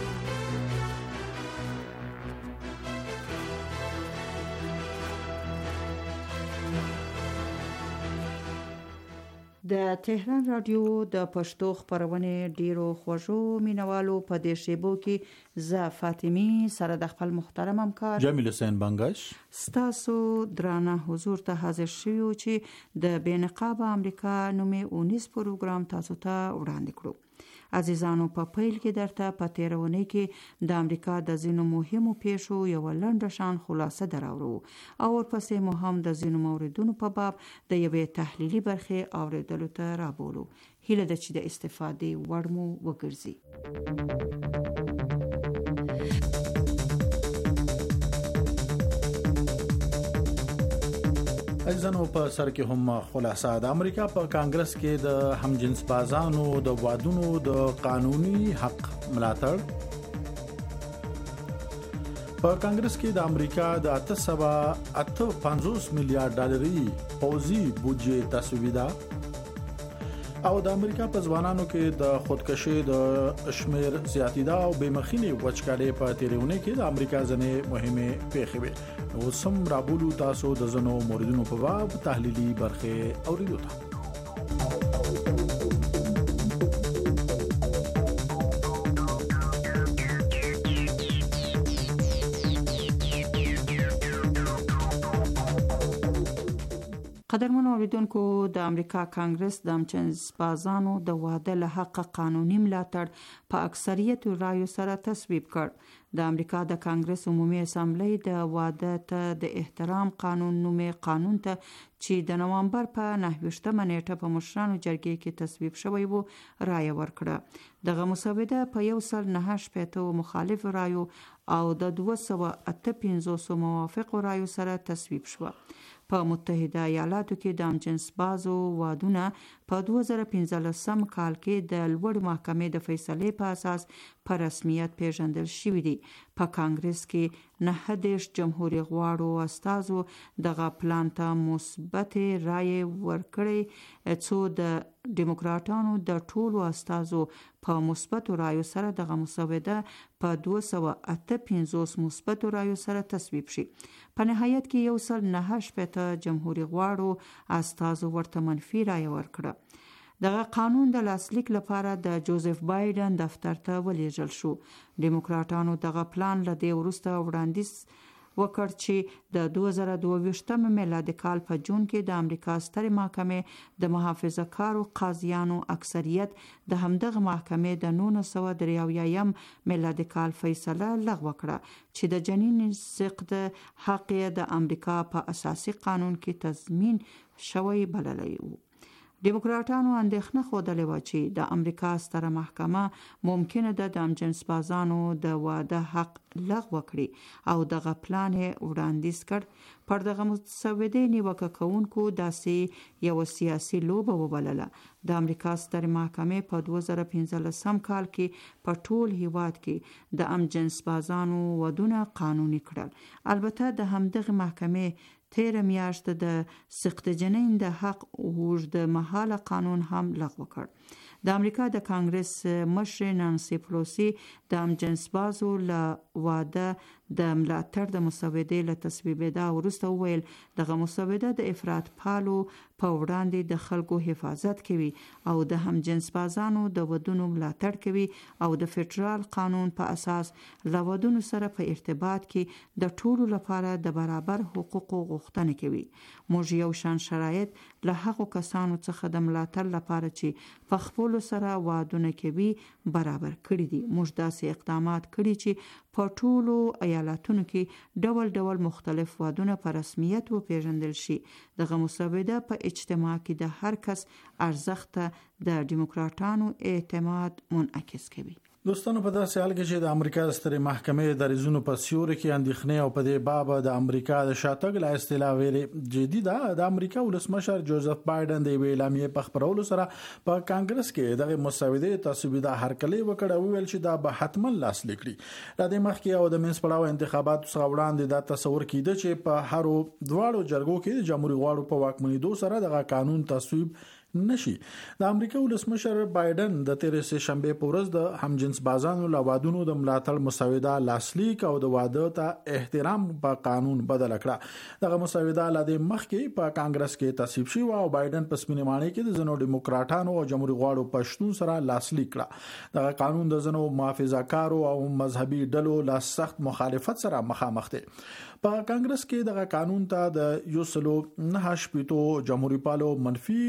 د تهران رادیو د پښتو خبرونه ډیرو خوږو مینوالو په دې شیبو کې ز فاطمی سره د خپل محترم همکار جمیل حسین بنگش ستاسو درانه حضور ته حاضر شوو چې د بې نقابه امریکا نومي اونیس پروګرام تاسو ته وړاندې کړو. عزیزانو په پیل کې درته په تیرونی کې د امریکا د ځینو مهمو پیښو یو لنډه شان خلاصه دراوړو او ورپسې مو هم د ځینو موردونو په باب د یوې تحلیلي برخې اوریدلو ته رابولو. هیله ده چې د استفادې وړ مو وګرځي. ځنو په سر کې هم خلاصه د امریکا په کانګرس کې د همجنس بازانو د وادونو د قانوني حق ملاتړ. په کانګرس کې د امریکا د اته سوه اته پنځوس میلیارډ ډالري پوځي بودجه تصویب ده او د امریکا په ځوانانو کې د خودکشي د شمیر زیاتیدا او بېمخینی وچکالي په تیرونه کې د امریکا ځنې مهمه پیښې وي. نو سم رابولو تاسو د زنو موردونو په باب تحلیلي برخه اوریدو ته. قدرمنو اوریدونکو، د امریکا کانګرس د همجنس بازانو د واده له حق قانوني ملاتړ په اکثریت رایو سره تصویب کړ. د امریکا د کانګرس عمومي اسامبلی د واده ته د احترام قانون نومې قانون ته چې د نوامبر په نهه ویشتمه نیټه په مشرانو جرګې کې تصویب شوی وو رایه ورکړه. دغه مسوده په یو سل نهه شپېته مخالف رایو او د دوه سوه اته پنځوس موافق رایو سره تصویب شوه. په متحده ایالاتو کې د همجنس بازو وادونه په دوه زره پنځلسم کال کې د لوړ محکمې د فیصلې په اساس په رسمیت پیژندل شوی دی. په کانګرس کې نهه دېرش جمهوریت غواړو استازو دغه پلان ته مثبت رایه ورکړې، څو د ډیموکراټانو د ټولو استازو په مثبت رایو سره دغه مسوده په دوه سوه اته پنځوس مثبت رایو سره تصویب شي. په نهایت کې یو سل نهه شپېته جمهوریت غواړو استازو ورته منفي رایه ورکړه. دغه قانون د لاسلیک لپاره د جوزف بایدن دفتر ته ولېږل شو. ډیموکراټانو دغه پلان له دې وروسته وړاندیز وکړ چې د دوه زره دوه ویشتم میلادي کال په جون کې د امریکا سترې محکمې د محافظه کارو قاضیانو اکثریت د همدغه محکمې د نولس سوه درې اویایم میلادي کال فیصله لغوه کړه چې د جنین سقط حق د امریکا په اساسي قانون کې تضمین شوی بللی و. ډیموکراټانو اندېښنه خوده و چې د امریکا ستره محکمه ممکنه ده د همجنس بازانو د واده حق لغوه کړي او دغه پلان یې وړاندیز کړ. پر دغه مسودې نیوکه کوونکو داسې یو سیاسي لوبه وبلله. د امریکا سترې محکمې په دوه زره پنځلسم کال کې په ټول هیواد کې د همجنس بازانو ودونه قانوني کړل. البته د همدغه محکمې تیر میاشت د سقط جنین د حق اوږد مهاله قانون هم لغوه کړ. د امریکا د کانګرس مشر نانسی پلوسی د همجنس بازو له واده د ملاتړ د مسودې له تصویبېدا وروسته وویل دغه مسوده د افراط پالو په وړاندې د خلکو حفاظت کوي او د همجنس بازانو د ودونو ملاتړ کوي او د فدرال قانون په اساس له ودونو سره په ارتباط کې د ټولو لپاره د برابر حقوقو غوښتنه کوي. موږ یو شان شرایط له هغو کسانو څخه د ملاتړ لپاره چې په خپلو سره وادونه کوي برابر کړي دي. موږ داسې اقدامات کړي چې په ټولو ایالاتونو کې ډول ډول مختلف وادونه په رسمیت وپیژندل شي. دغه مسوده په اجتماع کې د هر کس ارزښت د ډیموکراټانو اعتماد منعکس کوي. دوستانو، په داسې حال کې چې د امریکا سترې محکمې د ریزونو په سیوري کې اندېښنې او په دې باب د امریکا د شاتګ لا اصطلاح ویلې جدي ده. د امریکا ولسمشر جوزف بایدن د اعلامیې په خبرولو سره په کانګرس کې دغه مسودې تصویب هرکلی وکړ او ویل چې دا به حتما لاسلیک کړي. د دې مخکې او د منځ پړاو انتخاباتو څخه وړاندې دا تصور کیده چې په هر دواړو جرګو کې د جمهوریت غواړو په واکمنېدو سره دغه قانون تصویب نشي. د امریکا ولسمشر بایدن د تیر سه شنبه په ورځ د همجنس بازانو له وادونو د ملاتړ مسوده لاسلیک او د واده ته احترام په قانون بدل کړه. دغه مسوده له مخکې په کانګرس کې تصویب شو او بایدن په سپینمانه کې د زنو ډیموکراټانو او جمهوریت غواړو پښتون سره لاسلیک کړه. دغه قانون د زنو محافظه‌کارو او مذهبي ډلو له سخت مخالفت سره مخامخ دی. په کانګرس کې دغه قانون ته د یو سلو نه شپېتو جمهوریت پالو منفي رائے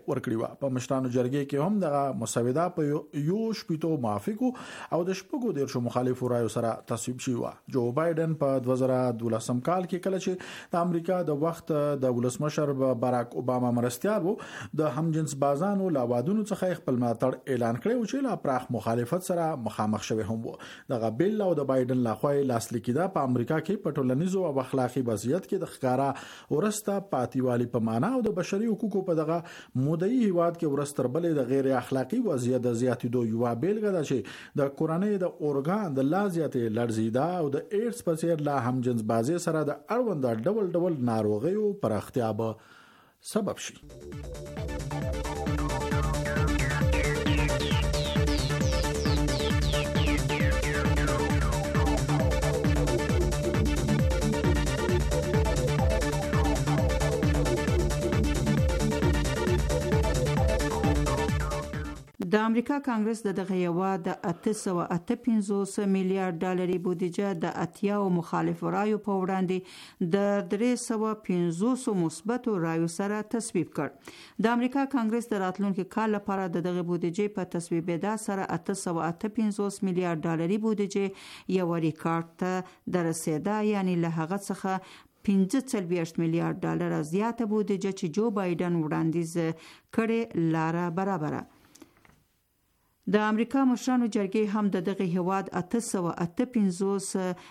ورکړی و. په مشرانو جرګې کې هم د مسوده په یو شپږو موافقو او د شپږو دیرشو مخالفو رایو سره تصویب شوی و. جو بایدن په دوه زره دولسم کال کې کله چې د امریکا د وخت د ولسمشر باراک اوباما مرستيال وو د همجنس بازانو لاوادونو څخه خپل ملاتړ اعلان کړی چې لا پراخ مخالفت سره مخامخ شوی هم وو. دغه بیل او د بایدن لخوا لاسلیک ده په امریکا کې په ټولنیزو او اخلاقی وضعیت کې د ښکارا ورسته پاتیوالي په معنا او د بشري حقوقو په دغه مودي هیواد کې ورستر بلې د غیر اخلاقی وضعیت د زیاتیدو یو بیلګه ده چې د کورنۍ د اورګان د لازیاتې لړزیدا او د ایډز په څیر لا همجنس بازي سره د اړوند ډول ډول ناروغیو پراختیا به سبب شي. د امریکا کانګرس د دغه یو د اته سوه اته پنځوس میلیارډ ډالري بودیجه د اتیا او مخالف رایو په وړاندې د درې سوه پنځوس مثبت رایو سره تصویب کړ. د امریکا کانګرس د راتلونکي کال لپاره د دغه بودیجې په تصویبېدا سره اته سوه اته پنځوس میلیارډ ډالري بودیجه یو ریکارډ ته درسیده، یعنی له هغه څخه پنځه څلوېښت میلیارډ ډالر زیاته بودیجه چې جو بایدن وړاندیز کړي لاره برابره. د امریکا مشرانو جرګې هم د دغه هیواد اته سوه اته پنځوس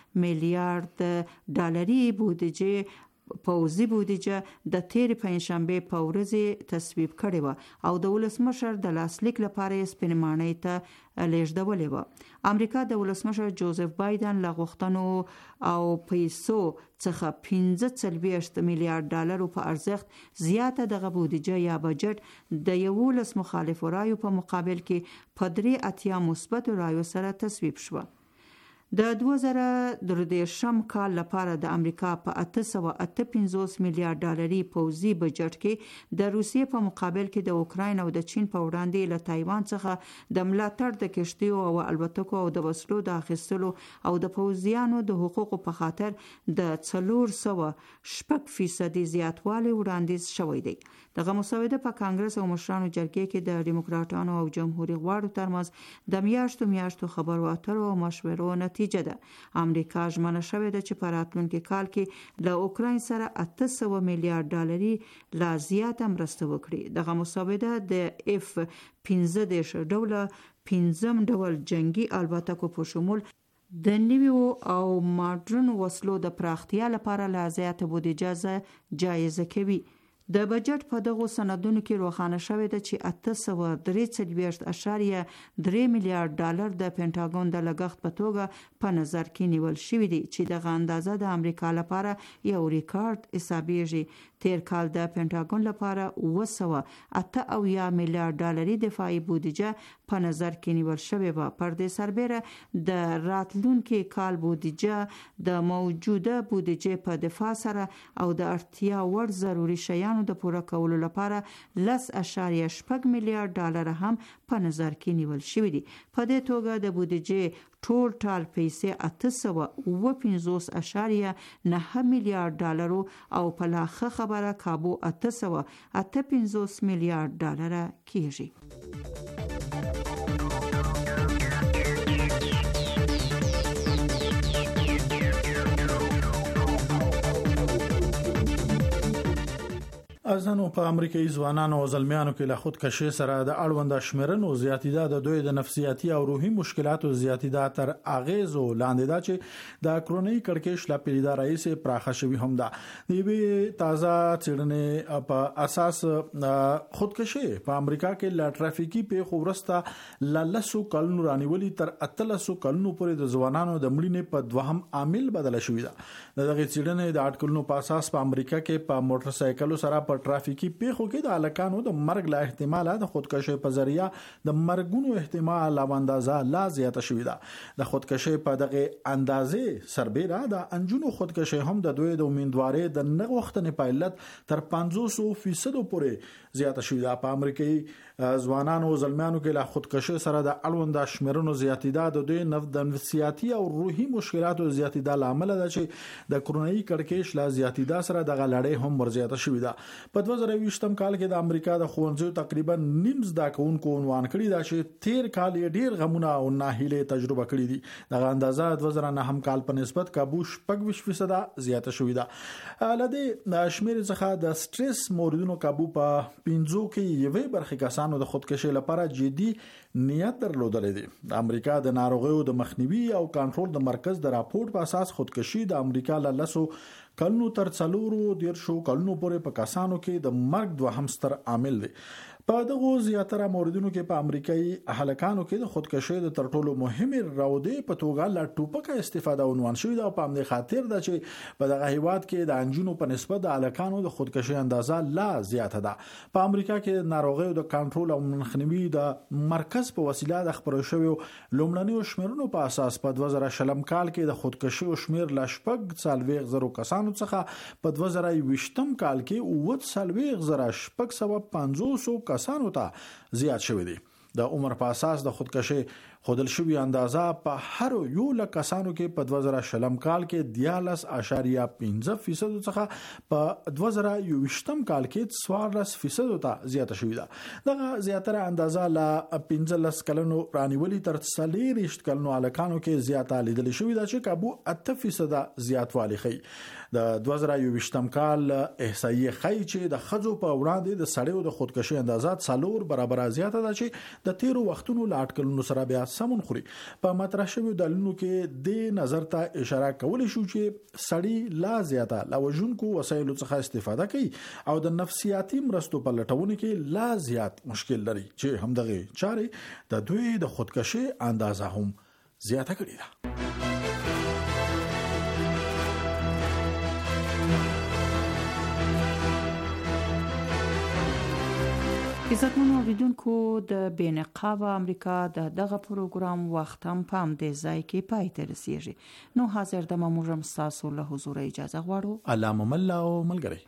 میلیارډ ډالري بودیجه پوځي بودیجه د تیر پنځشنبه په ورځ تصویب کړې و او د ولسمشر د لاسلیک لپاره سپینمانۍ ته لیږدولې و. امریکا د ولسمشر جوزف بایدن له غوښتنو او پیسو څخه پنځه څلوېښت میلیارډ ډالرو په ارزښت زیاته دغه بودیجه یا بجټ د یولس مخالفو رایو په مقابل کې په درې اتیا مثبت رایو سره تصویب شو. د دوه زره درویشتم کال لپاره د امریکا په اته سوه اته پنځوس میلیارډ ډالري پوځي بجټ کې د روسیې په مقابل کې د اوکراین او د چین په وړاندې له تایوان څخه د ملاتړ د کشتیو او الوتکو او د وسلو د اخیستلو او د پوځیانو د حقوقو په خاطر د څلور سوه شپږ فیصدي زیاتوالی وړاندیز شوی دی. دغه مسوده په کانګرس او مشرانو جرګې کې د ډیموکراټانو او جمهوریت غواړو ترمنځ د میاشتو میاشتو خبرو اترو او مشورو نتیجه ده. امریکا ژمنه شوې ده چې په راتلونکي کال کې له اوکراین سره اته سوه میلیارډ ډالري لا زیاته مرسته وکړي. دغه مسوده د اف پنځه دېرش ډوله پنځم ډول جنگي الوتکو په شمول د نویو او ماډرن وسلو د پراختیا لپاره لا زیاته بودیجه جایزه کوي. د بجټ په دغه سندونو کې روښانه شوې ده چې اته سوه درې څلوېښت اعشاریه درې میلیارډ ډالر د پینټاګون د لګښت په توګه په نظر کې نیول شوی دی چې دغه اندازه د امریکا لپاره یو ریکارډ حسابېږي. تیر کال د پینټاګون لپاره اوه سوه اته اویا میلیارډ ډالري دفاعي بودیجه په نظر کې نیول شوې وه. پر دې سربېره د راتلونکي کال بودیجه د موجوده بودیجې په دفاع سره او د اړتیا وړ ضروري شیانو د پوره کولو لپاره لس اعشاریه شپږ میلیارډ ډالر هم په نظر کې نیول شوی دي. په دې توګه د بودیجې ټول ټال پیسې اته سوه اوه پنځوس اعشاریه نهه میلیارډ ډالرو او په لاخه خبره کابو اته سوه اته پنځوس میلیارډ ډالر کیږي. ازنو په امریکایي ځوانانو او زلمیانو کې له خودکشي سره د اړوند شمیرنو زیاتیدا د دوی د نفسیاتي او روحي مشکلاتو زیاتیدا تر اغیزو لاندې دا چې د کرونی کڑکېش لا پیدا رئیس پراخه شوی هم ده. د یوې تازه څېړنې په اساس خودکشي په امریکا کې لا ټرافیکي پیښو ورسته ل لسو کلونو رانیولي تر اتلسو کلونو پورې د ځوانانو د مړینې په دوهم عامل بدل شوی ده. دغه څېړنې د اټکلونو په اساس په امریکا کې په موټر سایکلو سره په ټرافیکي پیښو کې د الکانو د مرګ له احتمال د خودکشي په ذریعہ د مرګونو احتمال او اندازه لا زیاته شوې ده. د خودکشي په دغه اندازې سربېره د انجونو خودکشي هم د دوی د امیدواري د نغښتنې په علت تر پنځوس فیصد پورې زیاته شوې ده. په امریکایي ځوانانو او زلمیانو کې له خودکشي سره د اړوند شمیرنو زیاتیدا د دوی د نفسیاتي او روحي مشکلاتو زیاتیدا لامل ده چې د کرونی کڑکېش لا زیاتیدا سره د غلړې هم ورزیاته شوې ده. په دوه زره یوویشتم کال کې د امریکا د ښوونځیو تقریبا نیم زده کوونکو عنوان کړي دا چې تیر کال یې ډیر غمونه او ناهیلې تجربه کړې دي. دغه اندازه دوه زره نهم کال په نسبت کابو شپږ ویشت فیصد زیاته شوې ده. لدې شمیر څخه د سټرس موردونو کابو په پنځو کې یوې برخې کسانو د خودکشي لپاره جدي نیت درلودل دي. د امریکا د ناروغیو د مخنیوي او کنټرول د مرکز د راپورټ په اساس خودکشي د امریکا له لسو کلونو تر څلورو دیرشو کلونو پورې په کسانو کې د مرګ دوهم ستر عامل دی. په دغه زیاتره موردونو کې په امریکایي هلکانو کې د خودکشي د تر ټولو مهمه راودې په توګه لا ټوپکه استفاده ونوان شوې ده. په همدې خاطر ده چې په دغه هیواد کې د انجونو په نسبت د هلکانو د خودکشي اندازه لا زیاته ده. په امریکا کې ناروغیو د کنټرول او مخنیوي د مرکز په وسیله د خبرو شویو لومړنیو شمیرونو په اساس په دوه زره شلم کال کې د خودکشي شمیر لا شپږ څلوېښت زره کسانو څخه په دوه زره یوویشتم کال کې اووه څلوېښت زره شپږ سوه پنځوس کسانو ته زیات شوی دی. د عمر په اساس د خودکشي خودل شوی اندازه په هر یو لک کسانو کې په دوه زره شلم کال کې دیالس اشاریه پنځه فیصد څخه په دوه زره یوویشتم کال کې څوارلس فیصد ته زیاته شوې ده. دغه زیاتره اندازه لا پنځلس کلونو رانیولي تر څلوېښت کلونو الکانو کې زیاته لیدل شوې ده چې کابو اته فیصد زیاتوالی خي. د دوه زره یوویشتم کال احصایي خي چې د خځو په وړاندې د سړیو د خودکشي اندازه څلور برابر زیاته ده چې د تیرو وختونو لا اټکلونو سره بیا سمون خوري. په مطرح شویو دلیلونو کې د نظر ته اشاره کولی شو چې سړی لا زیاته لا وژونکو وسایلو څخه استفاده کوي او د نفسیاتي مرستو په لټون کې لا زیات مشکل لري چې همدغه چارې د دوی د خودکشي اندازه هم زیاته کړې ده. عزتمنو اوریدونکو د بینقابه امریکا د دغه پروګرام وخت هم پام دی ځای کې پای ته رسیږي. نو حاضر د موږ تاسو له حضور اجازه غواړو. علامه ملا او ملګری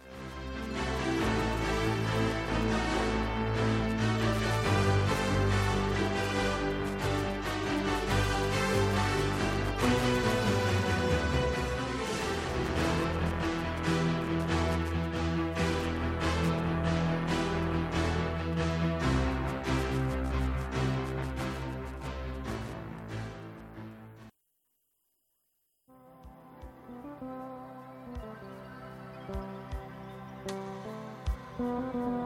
Thank you.